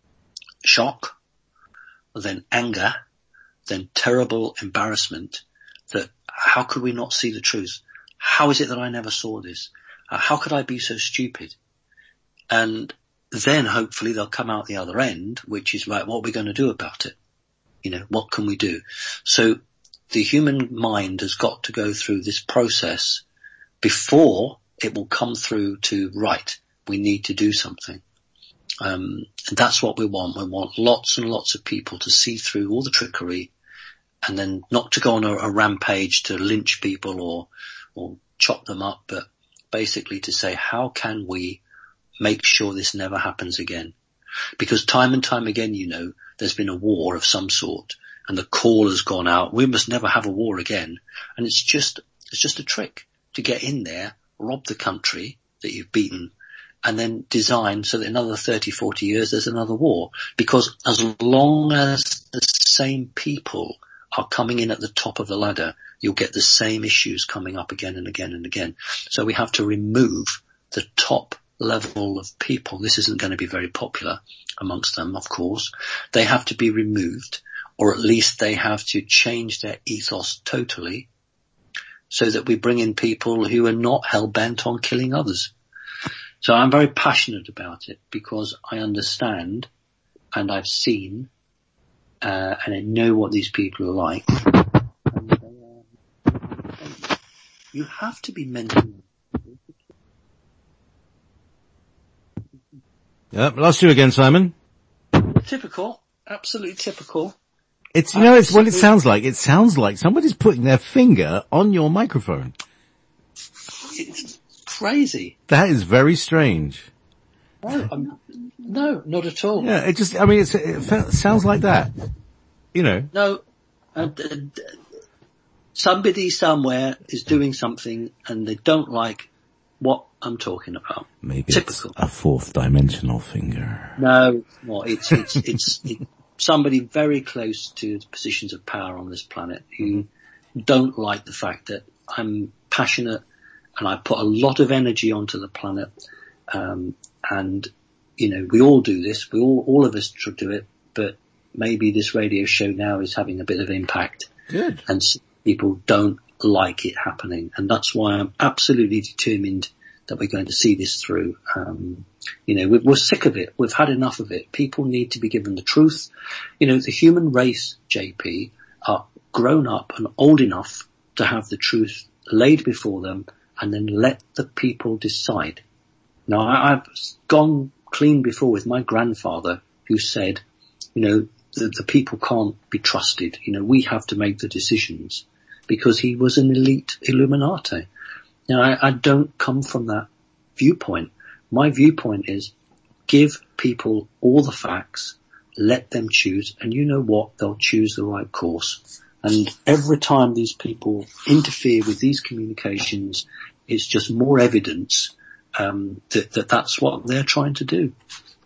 shock, then anger, then terrible embarrassment that how could we not see the truth? How is it that I never saw this? Uh, how could I be so stupid? And then hopefully they'll come out the other end, which is right, what are we going to do about it? You know, what can we do? So the human mind has got to go through this process before it will come through to, right, we need to do something. Um, and that's what we want. We want lots and lots of people to see through all the trickery, and then not to go on a, a rampage to lynch people or, or chop them up, but basically to say, how can we make sure this never happens again? Because time and time again, you know, there's been a war of some sort, and the call has gone out, we must never have a war again. And it's just, it's just a trick to get in there, rob the country that you've beaten, and then design so that in another thirty, forty years there's another war. Because as long as the same people are coming in at the top of the ladder, you'll get the same issues coming up again and again and again. So we have to remove the top level of people. This isn't going to be very popular amongst them, of course. They have to be removed, or at least they have to change their ethos totally, so that we bring in people who are not hell-bent on killing others. So I'm very passionate about it because I understand and I've seen uh, and I know what these people are like. And they are, you have to be mentally. Yep, lost you again, Simon. Typical, absolutely typical. It's, you know, it's what it sounds like. It sounds like somebody's putting their finger on your microphone. It's crazy. That is very strange. No, I'm, no, not at all. Yeah, it just, I mean, it's, it sounds like that. You know. No, uh, uh, somebody somewhere is doing something and they don't like what I'm talking about. Maybe Typical. It's a fourth dimensional finger. No, well, it's, it's, it's, it's somebody very close to the positions of power on this planet who don't like the fact that I'm passionate and I put a lot of energy onto the planet. Um, and, you know, we all do this. We all, all of us should do it, but maybe this radio show now is having a bit of impact. Good. And people don't like it happening. And that's why I'm absolutely determined that we're going to see this through. Um, you know, we're, we're sick of it. We've had enough of it. People need to be given the truth. You know, the human race, J P, are grown up and old enough to have the truth laid before them and then let the people decide. Now, I, I've gone clean before with my grandfather who said, you know, the, the people can't be trusted. You know, we have to make the decisions, because he was an elite Illuminati. Now, I, I don't come from that viewpoint. My viewpoint is give people all the facts, let them choose, and you know what? They'll choose the right course. And every time these people interfere with these communications, it's just more evidence um, that, that that's what they're trying to do.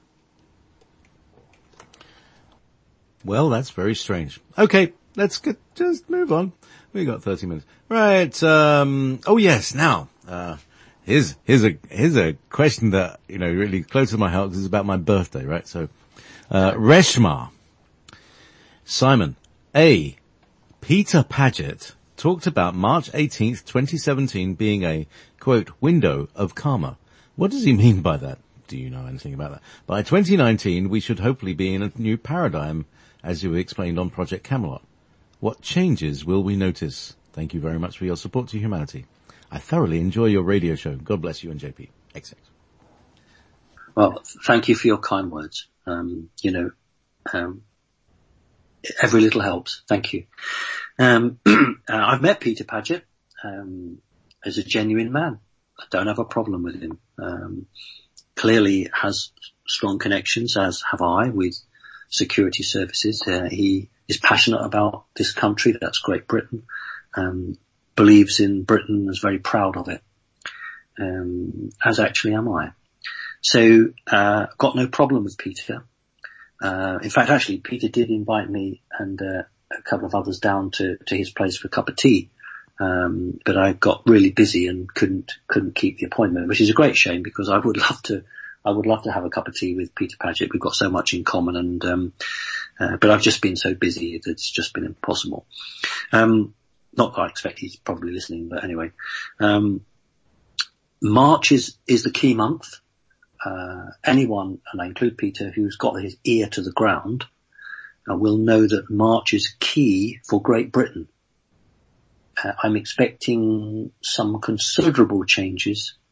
Well, that's very strange. Okay, let's get, just move on. We got thirty minutes. Right, um, oh yes, now, uh, here's, here's a, here's a question that, you know, really close to my heart because it's about my birthday, right? So, uh, Reshma. Simon. A. Peter Paget talked about March eighteenth, twenty seventeen being a, quote, window of karma. What does he mean by that? Do you know anything about that? By twenty nineteen, we should hopefully be in a new paradigm, as you explained on Project Camelot. What changes will we notice? Thank you very much for your support to humanity. I thoroughly enjoy your radio show. God bless you and J P. X X. Well, thank you for your kind words. Um, you know, um, every little helps. Thank you. Um, uh, I've met Peter Paget, um, as a genuine man. I don't have a problem with him. Um, clearly has strong connections, as have I, with security services. Uh, he is passionate about this country. That's Great Britain. Um, believes in Britain, is very proud of it. Um, as actually am I. So, uh, got no problem with Peter. Uh, in fact, actually, Peter did invite me and, uh, a couple of others down to, to his place for a cup of tea. Um, but I got really busy and couldn't, couldn't keep the appointment, which is a great shame because I would love to, I would love to have a cup of tea with Peter Paget. We've got so much in common and, um, uh, but I've just been so busy that it's just been impossible. Um, not that I expect he's probably listening, but anyway, um, March is, is the key month. Uh, anyone, and I include Peter, who's got his ear to the ground, uh, will know that March is key for Great Britain. Uh, I'm expecting some considerable changes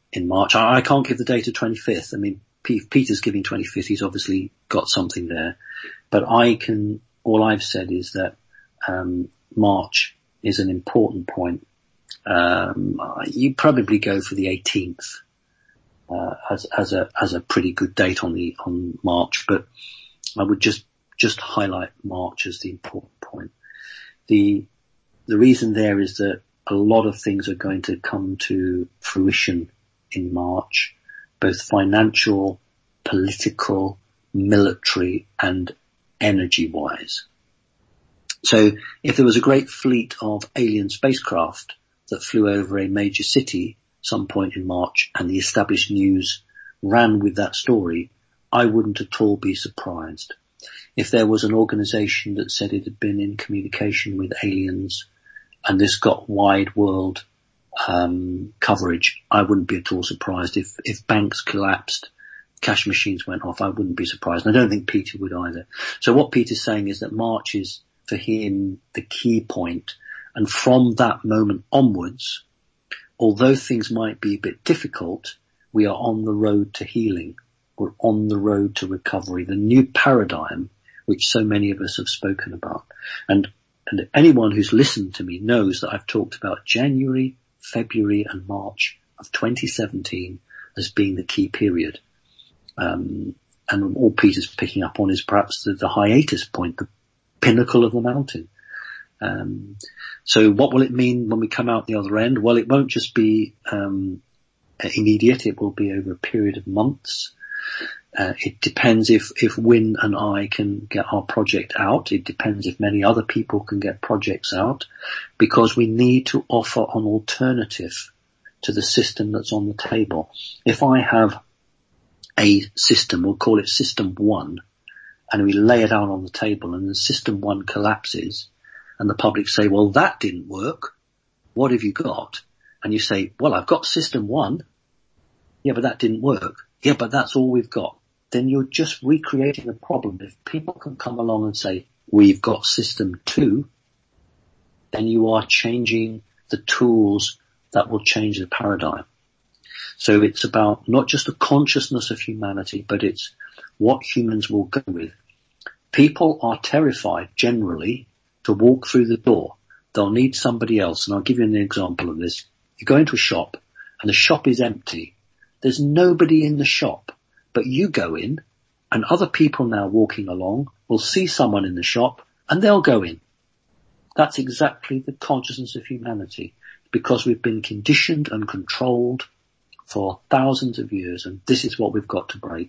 in March. I, I can't give the date of twenty-fifth. I mean, P- Peter's giving twenty-fifth. He's obviously got something there. But I can, all I've said is that um, March is an important point. Um, you probably go for the eighteenth uh, as, as a as a pretty good date on the on March. But I would just just highlight March as the important point. The the reason there is that a lot of things are going to come to fruition in March, both financial, political, military, and energy-wise. So if there was a great fleet of alien spacecraft that flew over a major city some point in March and the established news ran with that story, I wouldn't at all be surprised. If there was an organization that said it had been in communication with aliens and this got wide world um coverage, I wouldn't be at all surprised. If if banks collapsed, cash machines went off, I wouldn't be surprised. And I don't think Peter would either. So what Peter's saying is that March is, for him, the key point. And from that moment onwards, although things might be a bit difficult, we are on the road to healing. We're on the road to recovery. The new paradigm, which so many of us have spoken about. And And anyone who's listened to me knows that I've talked about January, February and March of twenty seventeen as being the key period. Um, and all Peter's picking up on is perhaps the, the hiatus point, the pinnacle of the mountain. Um, so what will it mean when we come out the other end? Well, it won't just be um, immediate. It will be over a period of months. Uh, it depends if, if Wynne and I can get our project out. It depends if many other people can get projects out, because we need to offer an alternative to the system that's on the table. If I have a system, we'll call it system one, and we lay it out on the table and the system one collapses and the public say, well, that didn't work. What have you got? And you say, well, I've got system one. Yeah, but that didn't work. Yeah, but that's all we've got. Then you're just recreating the problem. If people can come along and say, we've got system two, then you are changing the tools that will change the paradigm. So it's about not just the consciousness of humanity, but it's what humans will go with. People are terrified generally to walk through the door. They'll need somebody else. And I'll give you an example of this. You go into a shop and the shop is empty. There's nobody in the shop, but you go in and other people now walking along will see someone in the shop and they'll go in. That's exactly the consciousness of humanity, because we've been conditioned and controlled for thousands of years, and this is what we've got to break.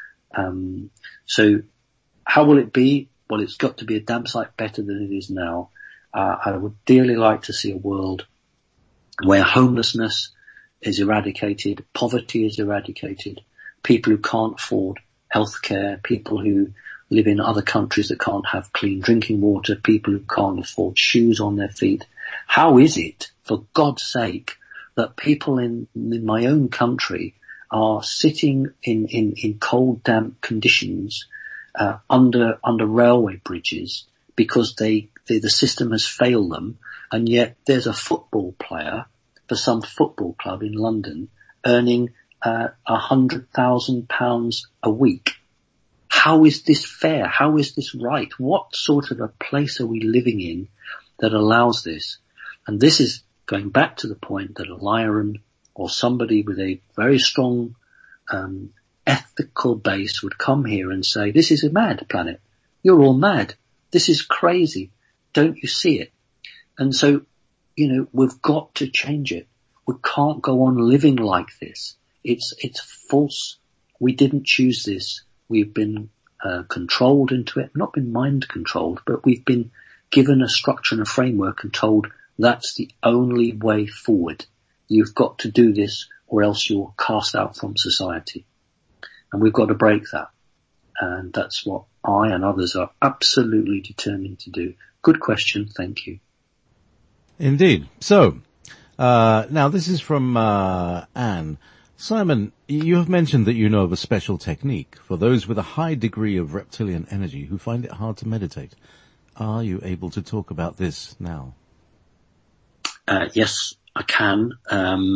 Um, so how will it be? Well, it's got to be a damn sight better than it is now. Uh, I would dearly like to see a world where homelessness is eradicated, poverty is eradicated, people who can't afford healthcare, people who live in other countries that can't have clean drinking water, people who can't afford shoes on their feet. How is it, for God's sake, that people in, in my own country are sitting in, in, in cold, damp conditions uh, under under railway bridges because they, they the system has failed them, and yet there's a football player for some football club in London earning a uh, hundred thousand pounds a week. How is this fair? How is this right? What sort of a place are we living in that allows this? And this is going back to the point that a Lyran or somebody with a very strong um, ethical base would come here and say, this is a mad planet. You're all mad. This is crazy. Don't you see it? And so, you know, we've got to change it. We can't go on living like this. It's, it's false. We didn't choose this. We've been uh, controlled into it, not been mind controlled, but we've been given a structure and a framework and told that's the only way forward. You've got to do this or else you're cast out from society. And we've got to break that. And that's what I and others are absolutely determined to do. Good question. Thank you. Indeed. So, uh, now this is from, uh, Anne. Simon, you have mentioned that you know of a special technique for those with a high degree of reptilian energy who find it hard to meditate. Are you able to talk about this now? Uh, yes, I can. Um,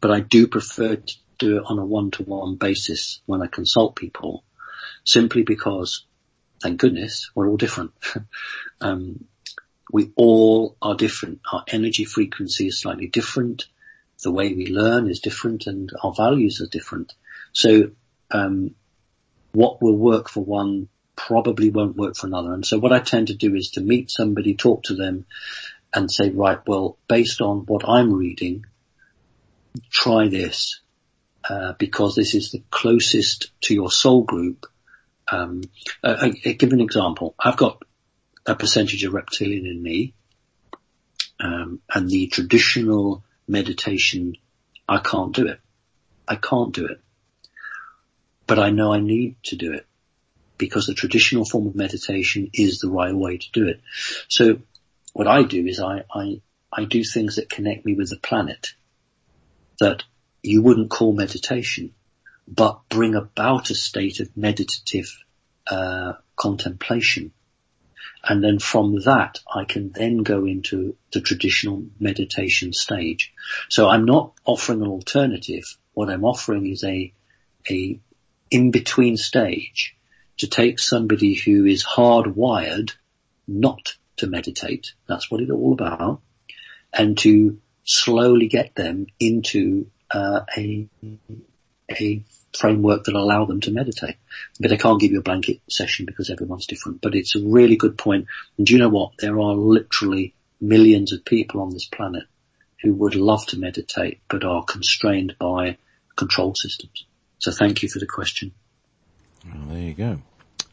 but I do prefer to do it on a one-to-one basis when I consult people, simply because, thank goodness, we're all different. um, we all are different. Our energy frequency is slightly different. The way we learn is different, and our values are different. So, um, what will work for one probably won't work for another. And so what I tend to do is to meet somebody, talk to them, and say, right, well, based on what I'm reading, try this, uh, because this is the closest to your soul group. Um, I, I, I give an example. I've got a percentage of reptilian in me, um, and the traditional meditation, I can't do it. I can't do it. But I know I need to do it, because the traditional form of meditation is the right way to do it. So what I do is I, I, I do things that connect me with the planet that you wouldn't call meditation, but bring about a state of meditative, uh, contemplation. And then from that, I can then go into the traditional meditation stage. So I'm not offering an alternative. What I'm offering is a, a in-between stage to take somebody who is hardwired not to meditate. That's what it's all about. And to slowly get them into, uh, a, a framework that allow them to meditate. But I can't give you a blanket session because everyone's different, but it's a really good point. And do you know what? There are literally millions of people on this planet who would love to meditate, but are constrained by control systems. So thank you for the question. Well, there you go.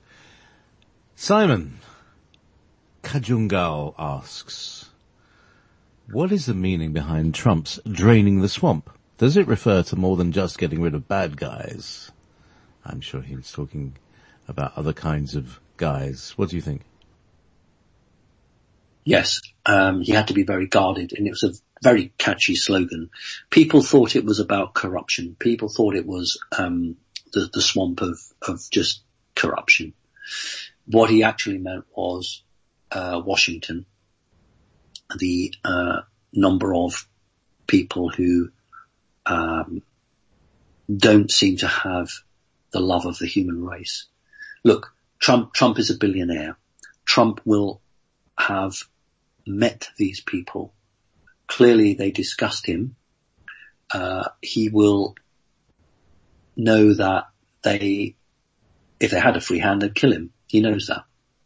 Simon Kajungal asks, what is the meaning behind Trump's draining the swamp? Does it refer to more than just getting rid of bad guys? I'm sure he was talking about other kinds of guys. What do you think? Yes, um, he had to be very guarded, and it was a very catchy slogan. People thought it was about corruption. People thought it was um, the, the swamp of, of just corruption. What he actually meant was uh, Washington, the uh, number of people who um, don't seem to have the love of the human race. Look, Trump, Trump is a billionaire. Trump will have met these people. Clearly they disgust him. Uh, he will know that they, if they had a free hand, they'd kill him. He knows that.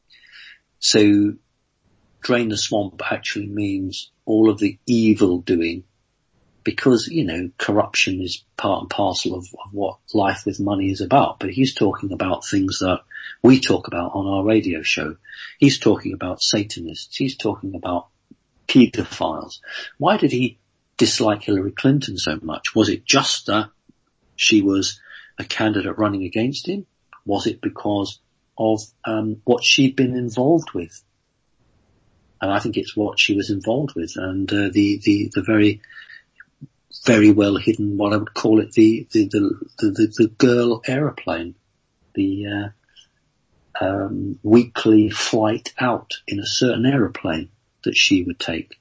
So drain the swamp actually means all of the evil doing, because, you know, corruption is part and parcel of, of what life with money is about. But he's talking about things that we talk about on our radio show. He's talking about Satanists. He's talking about pedophiles. Why did he dislike Hillary Clinton so much? Was it just that she was a candidate running against him? Was it because of um what she'd been involved with? And I think it's what she was involved with, and uh, the the the very very well hidden, what I would call it, the the the the, the, the girl aeroplane, the uh, um weekly flight out in a certain aeroplane that she would take.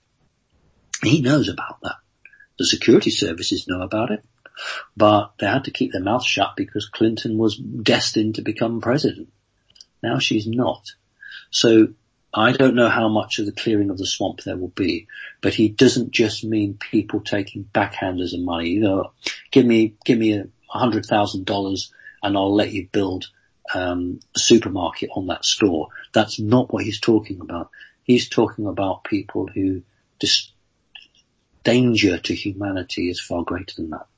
He knows about that. The security services know about it, but they had to keep their mouth shut because Clinton was destined to become president. Now she's not. So I don't know how much of the clearing of the swamp there will be, but he doesn't just mean people taking backhanders of money. You know, give me, give me a hundred thousand dollars and I'll let you build, um, a supermarket on that store. That's not what he's talking about. He's talking about people who dis- danger to humanity is far greater than that.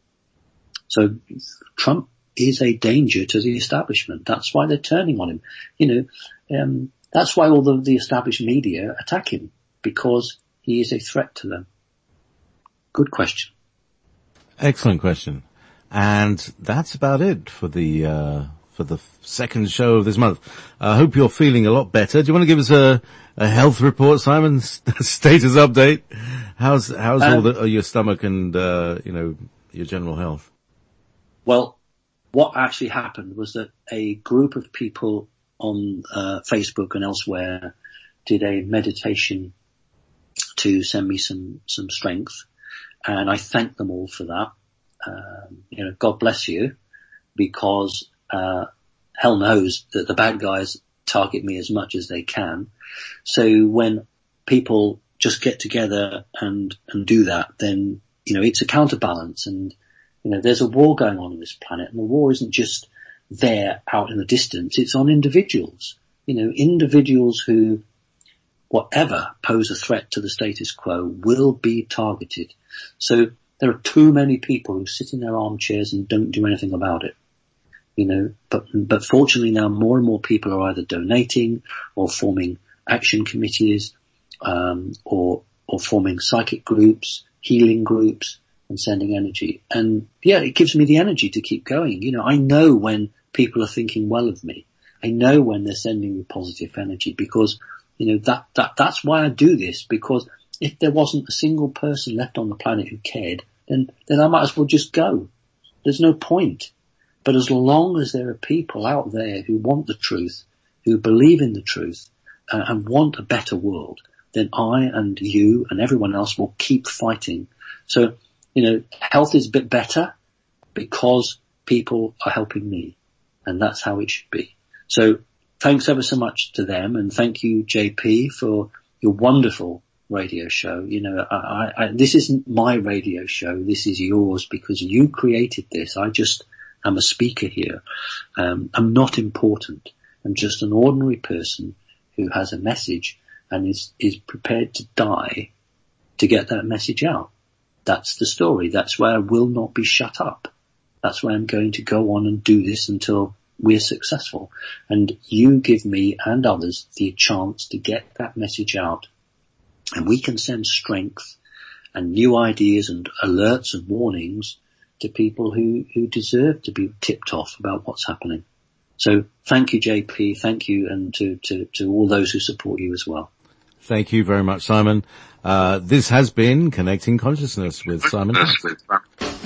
So Trump is a danger to the establishment. That's why they're turning on him. You know, um, that's why all the, the established media attack him, because he is a threat to them. Good question. Excellent question. And that's about it for the, uh, for the second show of this month. I hope you're feeling a lot better. Do you want to give us a, a health report, Simon? Status update? How's, how's um, all the, uh, your stomach and, uh, you know, your general health? Well, what actually happened was that a group of people on uh, Facebook and elsewhere did a meditation to send me some some strength, and I thank them all for that. um, you know, God bless you, because uh, hell knows that the bad guys target me as much as they can. So when people just get together and and do that, then, you know, it's a counterbalance. And, you know, there's a war going on on this planet, and the war isn't just there out in the distance. It's on individuals, you know, individuals who, whatever, pose a threat to the status quo will be targeted. So there are too many people who sit in their armchairs and don't do anything about it. You know, but, but fortunately now more and more people are either donating or forming action committees, um, or, or forming psychic groups, healing groups, and sending energy. And yeah, it gives me the energy to keep going. You know, I know when people are thinking well of me. I know when they're sending me positive energy, because, you know, that, that, that's why I do this, because if there wasn't a single person left on the planet who cared, then, then I might as well just go. There's no point. But as long as there are people out there who want the truth, who believe in the truth, uh, and want a better world, then I and you and everyone else will keep fighting. So, you know, health is a bit better because people are helping me, and that's how it should be. So thanks ever so much to them, and thank you, J P, for your wonderful radio show. You know, I, I, I, this isn't my radio show. This is yours because you created this. I just am a speaker here. Um, I'm not important. I'm just an ordinary person who has a message and is, is prepared to die to get that message out. That's the story. That's why I will not be shut up. That's why I'm going to go on and do this until we're successful. And you give me and others the chance to get that message out. And we can send strength and new ideas and alerts and warnings to people who, who deserve to be tipped off about what's happening. So thank you, J P. Thank you, and to, to, to all those who support you as well. Thank you very much, Simon. Uh, this has been Connecting Consciousness with Simon.